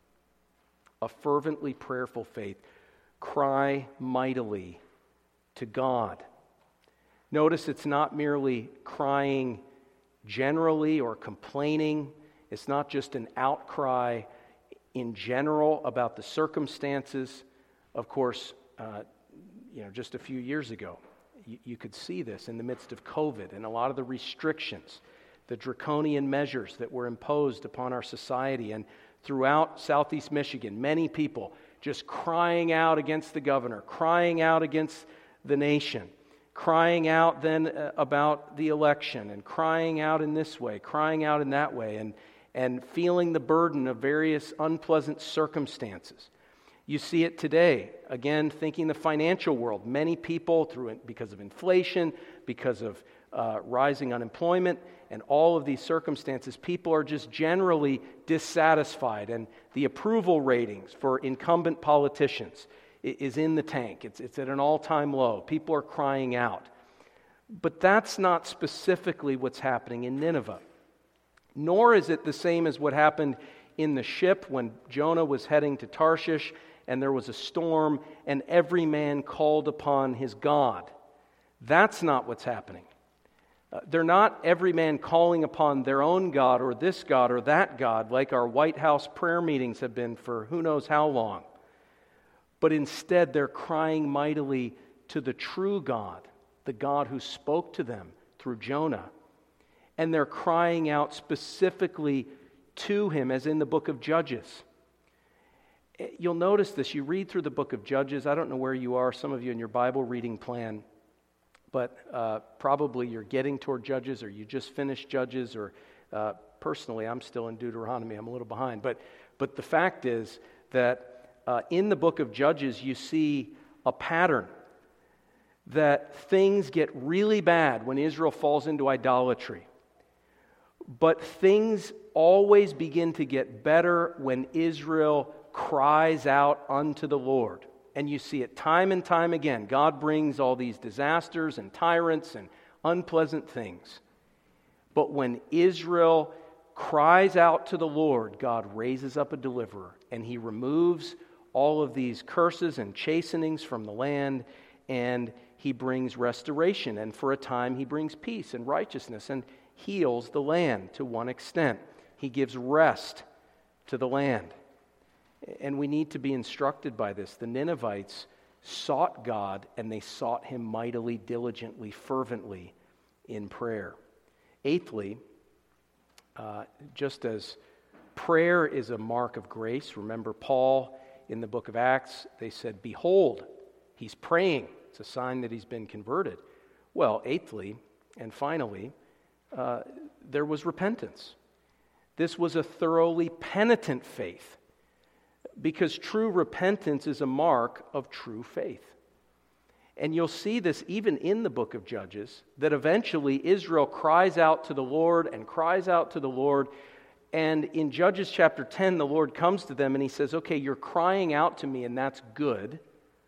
A fervently prayerful faith. Cry mightily to God. Notice it's not merely crying generally or complaining. It's not just an outcry in general about the circumstances. Of course, uh, you know, just a few years ago, you, you could see this in the midst of COVID and a lot of the restrictions, the draconian measures that were imposed upon our society. And throughout Southeast Michigan, many people just crying out against the governor, crying out against the nation, crying out then uh, about the election, and crying out in this way, crying out in that way, and, and feeling the burden of various unpleasant circumstances. You see it today, again, thinking the financial world. Many people, through because of inflation, because of uh, rising unemployment, and all of these circumstances, people are just generally dissatisfied, and the approval ratings for incumbent politicians is in the tank. It's, it's at an all-time low. People are crying out. But that's not specifically what's happening in Nineveh. Nor is it the same as what happened in the ship when Jonah was heading to Tarshish and there was a storm and every man called upon his God. That's not what's happening. Uh, they're not every man calling upon their own God or this God or that God like our White House prayer meetings have been for who knows how long. But instead, they're crying mightily to the true God, the God who spoke to them through Jonah. And they're crying out specifically to Him, as in the book of Judges. You'll notice this. You read through the book of Judges. I don't know where you are, some of you in your Bible reading plan, but uh, probably you're getting toward Judges, or you just finished Judges, or uh, personally, I'm still in Deuteronomy. I'm a little behind. But, but the fact is that Uh, in the book of Judges, you see a pattern that things get really bad when Israel falls into idolatry. But things always begin to get better when Israel cries out unto the Lord. And you see it time and time again. God brings all these disasters and tyrants and unpleasant things. But when Israel cries out to the Lord, God raises up a deliverer, and He removes all of these curses and chastenings from the land, and He brings restoration, and for a time He brings peace and righteousness and heals the land to one extent. He gives rest to the land. And we need to be instructed by this. The Ninevites sought God, and they sought Him mightily, diligently, fervently in prayer. Eighthly, uh, just as prayer is a mark of grace, remember Paul in the book of Acts, they said, behold, he's praying. It's a sign that he's been converted. Well, eighthly, and finally, uh, there was repentance. This was a thoroughly penitent faith, because true repentance is a mark of true faith. And you'll see this even in the book of Judges, that eventually Israel cries out to the Lord and cries out to the Lord. And in Judges chapter ten, the Lord comes to them and He says, okay, you're crying out to me, and that's good,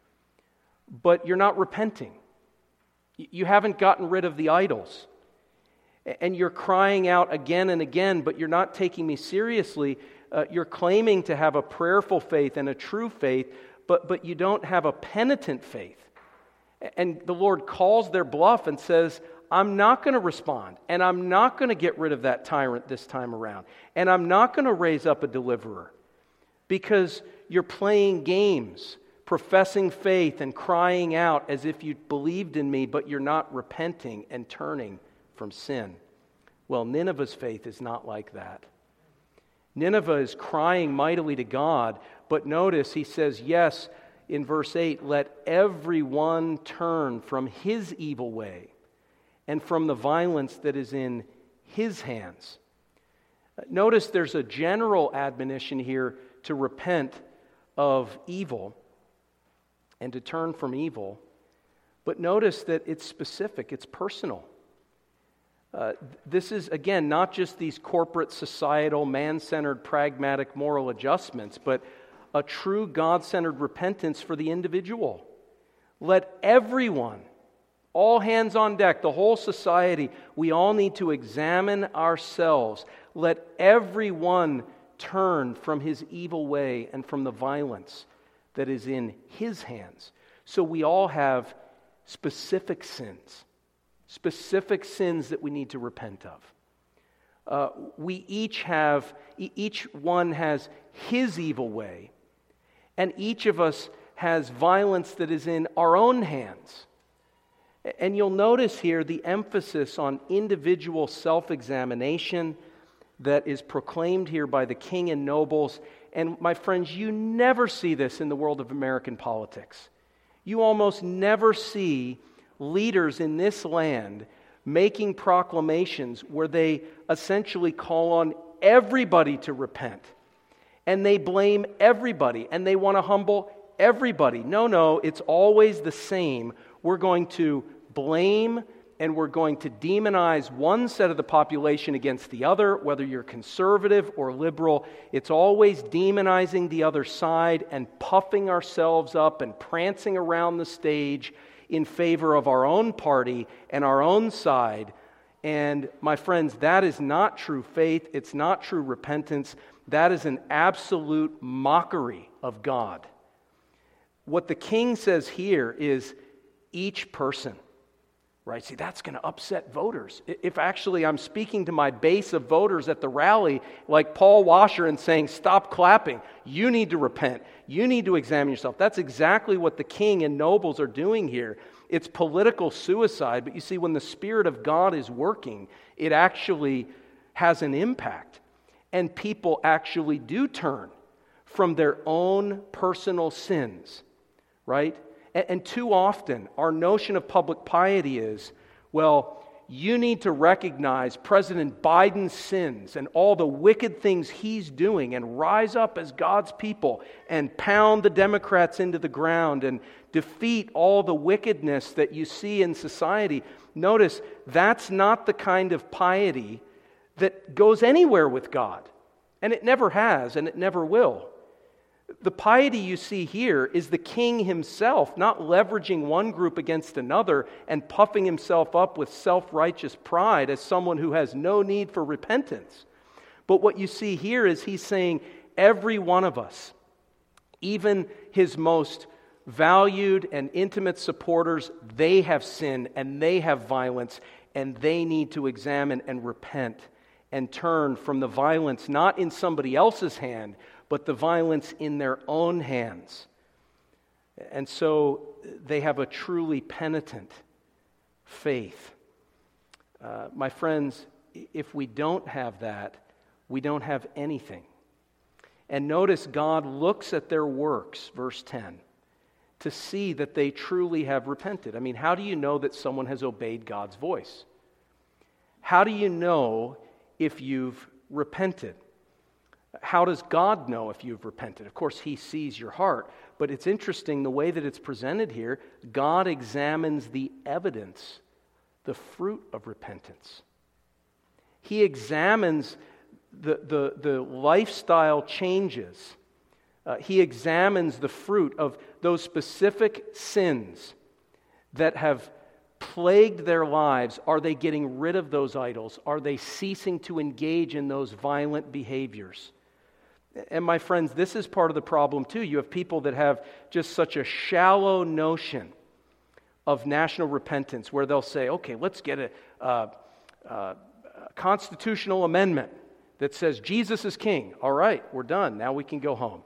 but you're not repenting. You haven't gotten rid of the idols. And you're crying out again and again, but you're not taking me seriously. Uh, you're claiming to have a prayerful faith and a true faith, but, but you don't have a penitent faith. And the Lord calls their bluff and says, I'm not going to respond, and I'm not going to get rid of that tyrant this time around, and I'm not going to raise up a deliverer, because you're playing games professing faith and crying out as if you believed in me, but you're not repenting and turning from sin. Well, Nineveh's faith is not like that. Nineveh is crying mightily to God, but notice he says, yes, in verse eight, let everyone turn from his evil way and from the violence that is in his hands. Notice there's a general admonition here to repent of evil and to turn from evil. But notice that it's specific, it's personal. Uh, this is, again, not just these corporate, societal, man-centered, pragmatic, moral adjustments, but a true God-centered repentance for the individual. Let everyone, all hands on deck, the whole society, we all need to examine ourselves. Let everyone turn from his evil way and from the violence that is in his hands. So we all have specific sins, specific sins that we need to repent of. Uh, we each have, each one has his evil way, and each of us has violence that is in our own hands. And you'll notice here the emphasis on individual self-examination that is proclaimed here by the king and nobles. And my friends, you never see this in the world of American politics. You almost never see leaders in this land making proclamations where they essentially call on everybody to repent. And they blame everybody, and they want to humble everybody. No, no, it's always the same. We're going to blame and we're going to demonize one set of the population against the other, whether you're conservative or liberal. It's always demonizing the other side and puffing ourselves up and prancing around the stage in favor of our own party and our own side. And my friends, that is not true faith. It's not true repentance. That is an absolute mockery of God. What the king says here is each person. Right? See, that's going to upset voters. If actually I'm speaking to my base of voters at the rally, like Paul Washer, and saying, stop clapping, you need to repent, you need to examine yourself. That's exactly what the king and nobles are doing here. It's political suicide, but you see, when the Spirit of God is working, it actually has an impact. And people actually do turn from their own personal sins, right? And too often, our notion of public piety is, well, you need to recognize President Biden's sins and all the wicked things he's doing and rise up as God's people and pound the Democrats into the ground and defeat all the wickedness that you see in society. Notice, that's not the kind of piety that goes anywhere with God. And it never has, and it never will. The piety you see here is the king himself, not leveraging one group against another and puffing himself up with self-righteous pride as someone who has no need for repentance. But what you see here is he's saying every one of us, even his most valued and intimate supporters, they have sin and they have violence, and they need to examine and repent and turn from the violence not in somebody else's hand, but the violence in their own hands. And so they have a truly penitent faith. Uh, my friends, if we don't have that, we don't have anything. And notice God looks at their works, verse ten, to see that they truly have repented. I mean, how do you know that someone has obeyed God's voice? How do you know if you've repented? How does God know if you've repented? Of course, He sees your heart. But it's interesting the way that it's presented here. God examines the evidence, the fruit of repentance. He examines the, the, the lifestyle changes. Uh, he examines the fruit of those specific sins that have plagued their lives. Are they getting rid of those idols? Are they ceasing to engage in those violent behaviors? And my friends, this is part of the problem too. You have people that have just such a shallow notion of national repentance where they'll say, okay, let's get a, a, a constitutional amendment that says Jesus is king. All right, we're done. Now we can go home.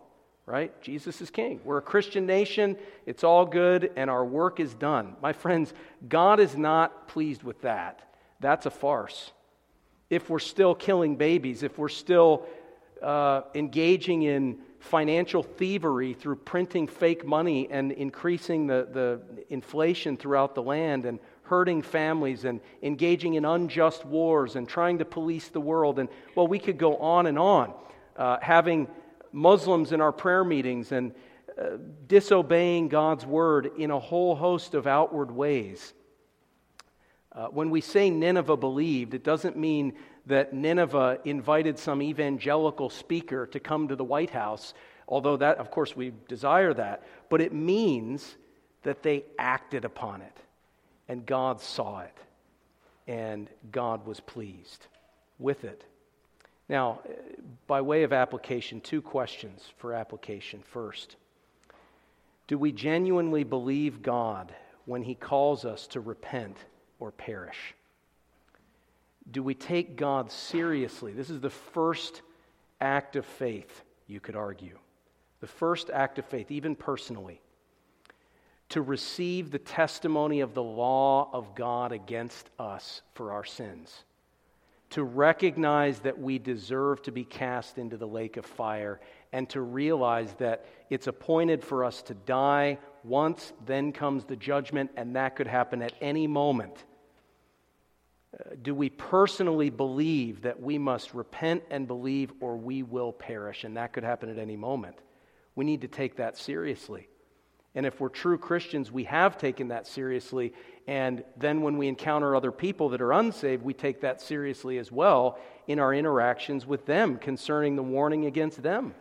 right? Jesus is king. We're a Christian nation. It's all good, and our work is done. My friends, God is not pleased with that. That's a farce. If we're still killing babies, if we're still uh, engaging in financial thievery through printing fake money and increasing the, the inflation throughout the land and hurting families and engaging in unjust wars and trying to police the world, and well, we could go on and on. Uh, having Muslims in our prayer meetings and uh, disobeying God's word in a whole host of outward ways. Uh, when we say Nineveh believed, it doesn't mean that Nineveh invited some evangelical speaker to come to the White House, although that, of course, we desire that. But it means that they acted upon it, and God saw it, and God was pleased with it. Now, by way of application, two questions for application. First, do we genuinely believe God when He calls us to repent or perish? Do we take God seriously? This is the first act of faith, you could argue. The first act of faith, even personally, to receive the testimony of the law of God against us for our sins. To recognize that we deserve to be cast into the lake of fire, and to realize that it's appointed for us to die once, then comes the judgment, and that could happen at any moment. Uh, do we personally believe that we must repent and believe, or we will perish, and that could happen at any moment? We need to take that seriously. And if we're true Christians, we have taken that seriously. And then when we encounter other people that are unsaved, we take that seriously as well in our interactions with them concerning the warning against them.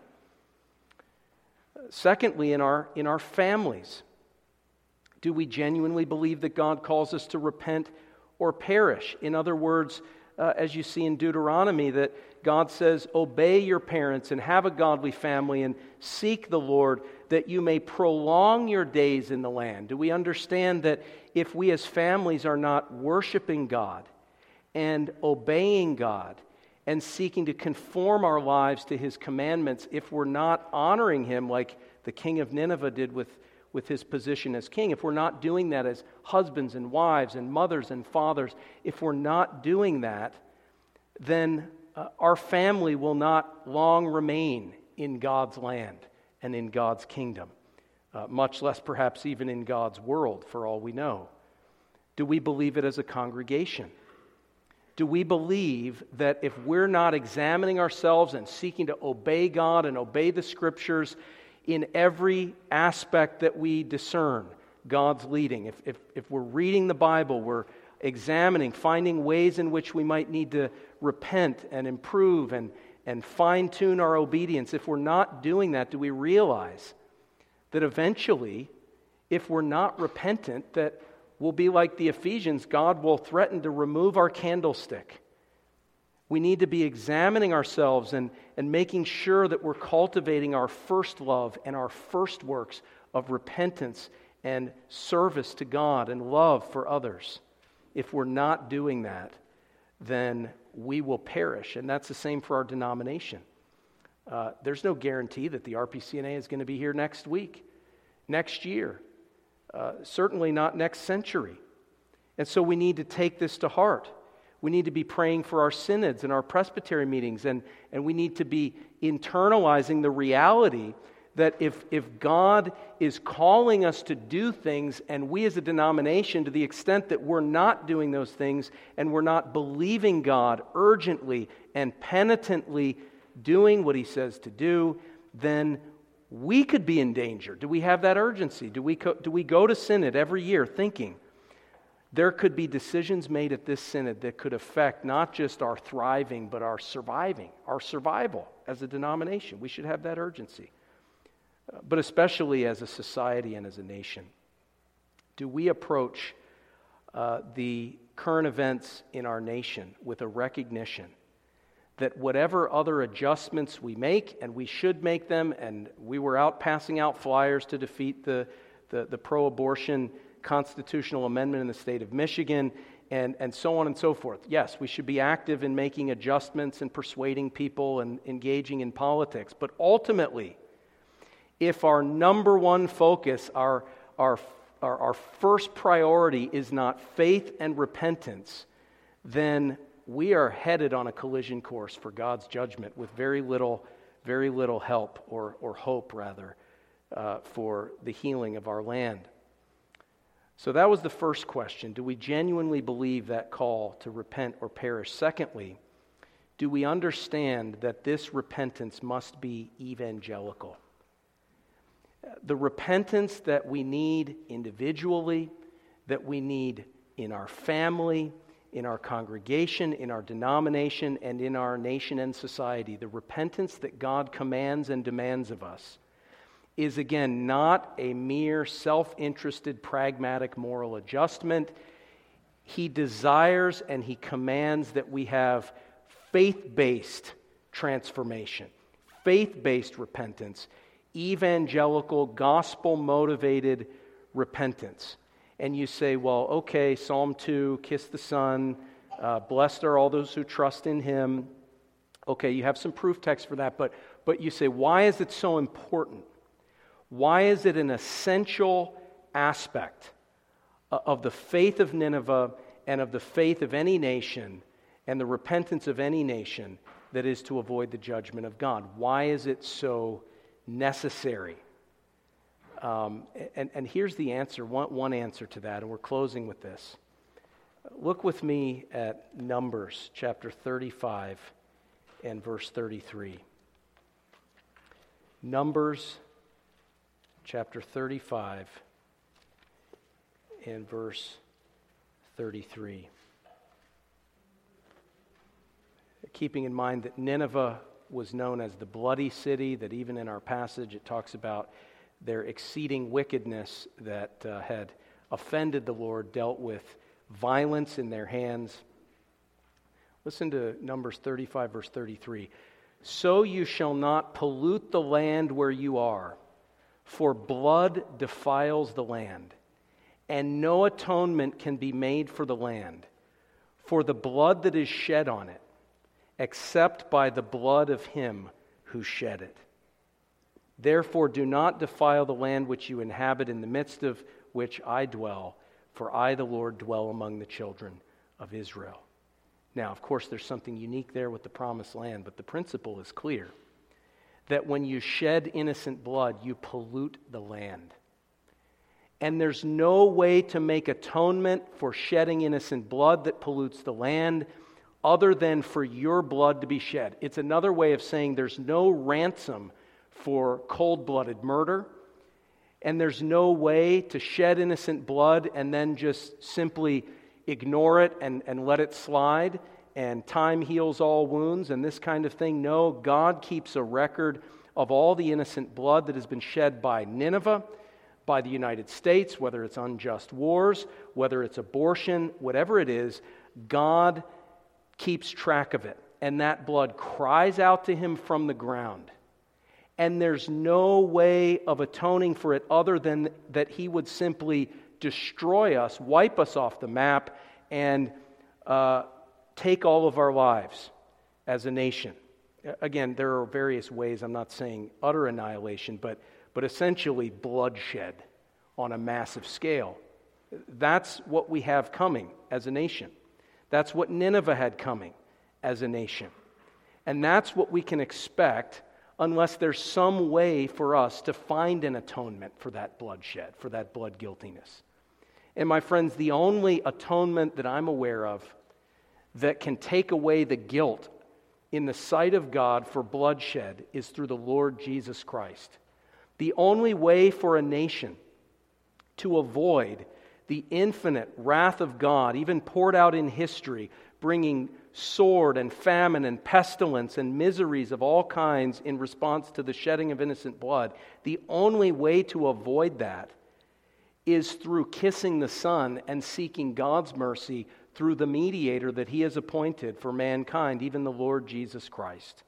Secondly, in our, in our families, do we genuinely believe that God calls us to repent or perish? In other words, uh, as you see in Deuteronomy, that God says, obey your parents and have a godly family and seek the Lord that you may prolong your days in the land. Do we understand that if we as families are not worshiping God and obeying God and seeking to conform our lives to His commandments, if we're not honoring Him like the king of Nineveh did with, with his position as king, if we're not doing that as husbands and wives and mothers and fathers, if we're not doing that, then uh, our family will not long remain in God's land and in God's kingdom, uh, much less perhaps even in God's world, for all we know. Do we believe it as a congregation? Do we believe that if we're not examining ourselves and seeking to obey God and obey the Scriptures in every aspect that we discern God's leading, if, if, if we're reading the Bible, we're examining, finding ways in which we might need to repent and improve and and fine-tune our obedience, if we're not doing that, do we realize that eventually, if we're not repentant, that we'll be like the Ephesians, God will threaten to remove our candlestick. We need to be examining ourselves and, and making sure that we're cultivating our first love and our first works of repentance and service to God and love for others. If we're not doing that, then we will perish. And that's the same for our denomination. Uh, there's no guarantee that the R P C N A is going to be here next week, next year, uh, certainly not next century. And so we need to take this to heart. We need to be praying for our synods and our presbytery meetings, and, and we need to be internalizing the reality that if, if God is calling us to do things, and we as a denomination, to the extent that we're not doing those things, and we're not believing God urgently and penitently doing what He says to do, then we could be in danger. Do we have that urgency? Do we, co- do we go to synod every year thinking there could be decisions made at this synod that could affect not just our thriving, but our surviving, our survival as a denomination? We should have that urgency. But especially as a society and as a nation, do we approach uh, the current events in our nation with a recognition that whatever other adjustments we make, and we should make them, and we were out passing out flyers to defeat the, the, the pro-abortion constitutional amendment in the state of Michigan, and, and so on and so forth. Yes, we should be active in making adjustments and persuading people and engaging in politics, but ultimately, if our number one focus, our, our, our, our first priority is not faith and repentance, then we are headed on a collision course for God's judgment with very little, very little help or, or hope, rather, uh, for the healing of our land. So that was the first question. Do we genuinely believe that call to repent or perish? Secondly, do we understand that this repentance must be evangelical? The repentance that we need individually, that we need in our family, in our congregation, in our denomination, and in our nation and society, the repentance that God commands and demands of us is, again, not a mere self-interested, pragmatic moral adjustment. He desires and He commands that we have faith-based transformation, faith-based repentance, evangelical, gospel-motivated repentance. And you say, well, okay, Psalm two, kiss the Son, uh, blessed are all those who trust in Him. Okay, you have some proof text for that, but, but you say, why is it so important? Why is it an essential aspect of the faith of Nineveh and of the faith of any nation and the repentance of any nation that is to avoid the judgment of God? Why is it so necessary? Um, and, and here's the answer, one, one answer to that, and we're closing with this. Look with me at Numbers chapter thirty-five and verse thirty-three. Numbers chapter thirty-five and verse thirty-three. Keeping in mind that Nineveh was known as the bloody city, that even in our passage it talks about their exceeding wickedness that uh, had offended the Lord, dealt with violence in their hands. Listen to Numbers thirty-five, verse thirty-three. So you shall not pollute the land where you are, for blood defiles the land, and no atonement can be made for the land, for the blood that is shed on it, except by the blood of him who shed it. Therefore do not defile the land which you inhabit, in the midst of which I dwell, for I, the Lord, dwell among the children of Israel. Now, of course, there's something unique there with the promised land, but the principle is clear, that when you shed innocent blood, you pollute the land. And there's no way to make atonement for shedding innocent blood that pollutes the land other than for your blood to be shed. It's another way of saying there's no ransom for cold-blooded murder, and there's no way to shed innocent blood and then just simply ignore it and, and let it slide, and time heals all wounds and this kind of thing. No, God keeps a record of all the innocent blood that has been shed by Nineveh, by the United States, whether it's unjust wars, whether it's abortion, whatever it is, God keeps track of it. And that blood cries out to Him from the ground. And there's no way of atoning for it other than that He would simply destroy us, wipe us off the map, and uh, take all of our lives as a nation. Again, there are various ways. I'm not saying utter annihilation, but, but essentially bloodshed on a massive scale. That's what we have coming as a nation. That's what Nineveh had coming as a nation. And that's what we can expect unless there's some way for us to find an atonement for that bloodshed, for that blood guiltiness. And my friends, the only atonement that I'm aware of that can take away the guilt in the sight of God for bloodshed is through the Lord Jesus Christ. The only way for a nation to avoid the infinite wrath of God, even poured out in history, bringing sword and famine and pestilence and miseries of all kinds in response to the shedding of innocent blood, the only way to avoid that is through kissing the Son and seeking God's mercy through the mediator that He has appointed for mankind, even the Lord Jesus Christ.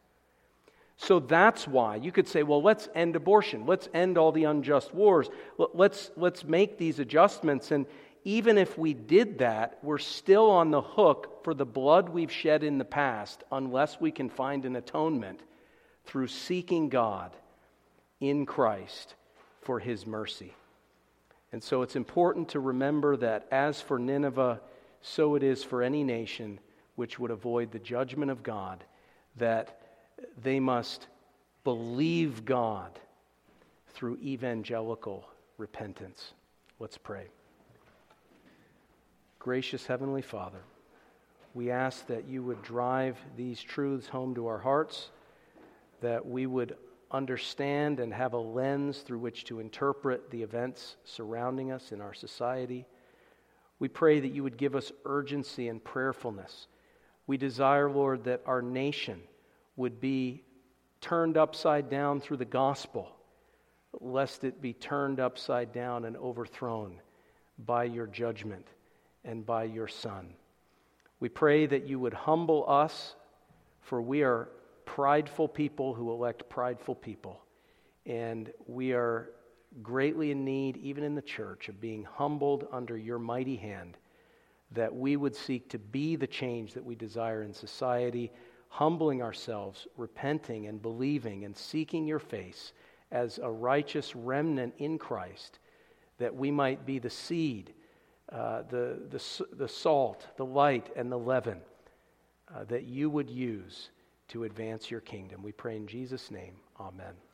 So that's why you could say, well, let's end abortion. Let's end all the unjust wars. Let's, let's make these adjustments. And even if we did that, we're still on the hook for the blood we've shed in the past unless we can find an atonement through seeking God in Christ for his mercy. And so it's important to remember that as for Nineveh, so it is for any nation which would avoid the judgment of God, that they must believe God through evangelical repentance. Let's pray. Gracious Heavenly Father, we ask that you would drive these truths home to our hearts, that we would understand and have a lens through which to interpret the events surrounding us in our society. We pray that you would give us urgency and prayerfulness. We desire, Lord, that our nation would be turned upside down through the gospel, lest it be turned upside down and overthrown by your judgment and by your Son. We pray that you would humble us, for we are prideful people who elect prideful people. And we are greatly in need, even in the church, of being humbled under your mighty hand, that we would seek to be the change that we desire in society, humbling ourselves, repenting and believing and seeking your face as a righteous remnant in Christ, that we might be the seed, uh, the, the, the salt, the light, and the leaven uh, that you would use to advance your kingdom. We pray in Jesus' name. Amen.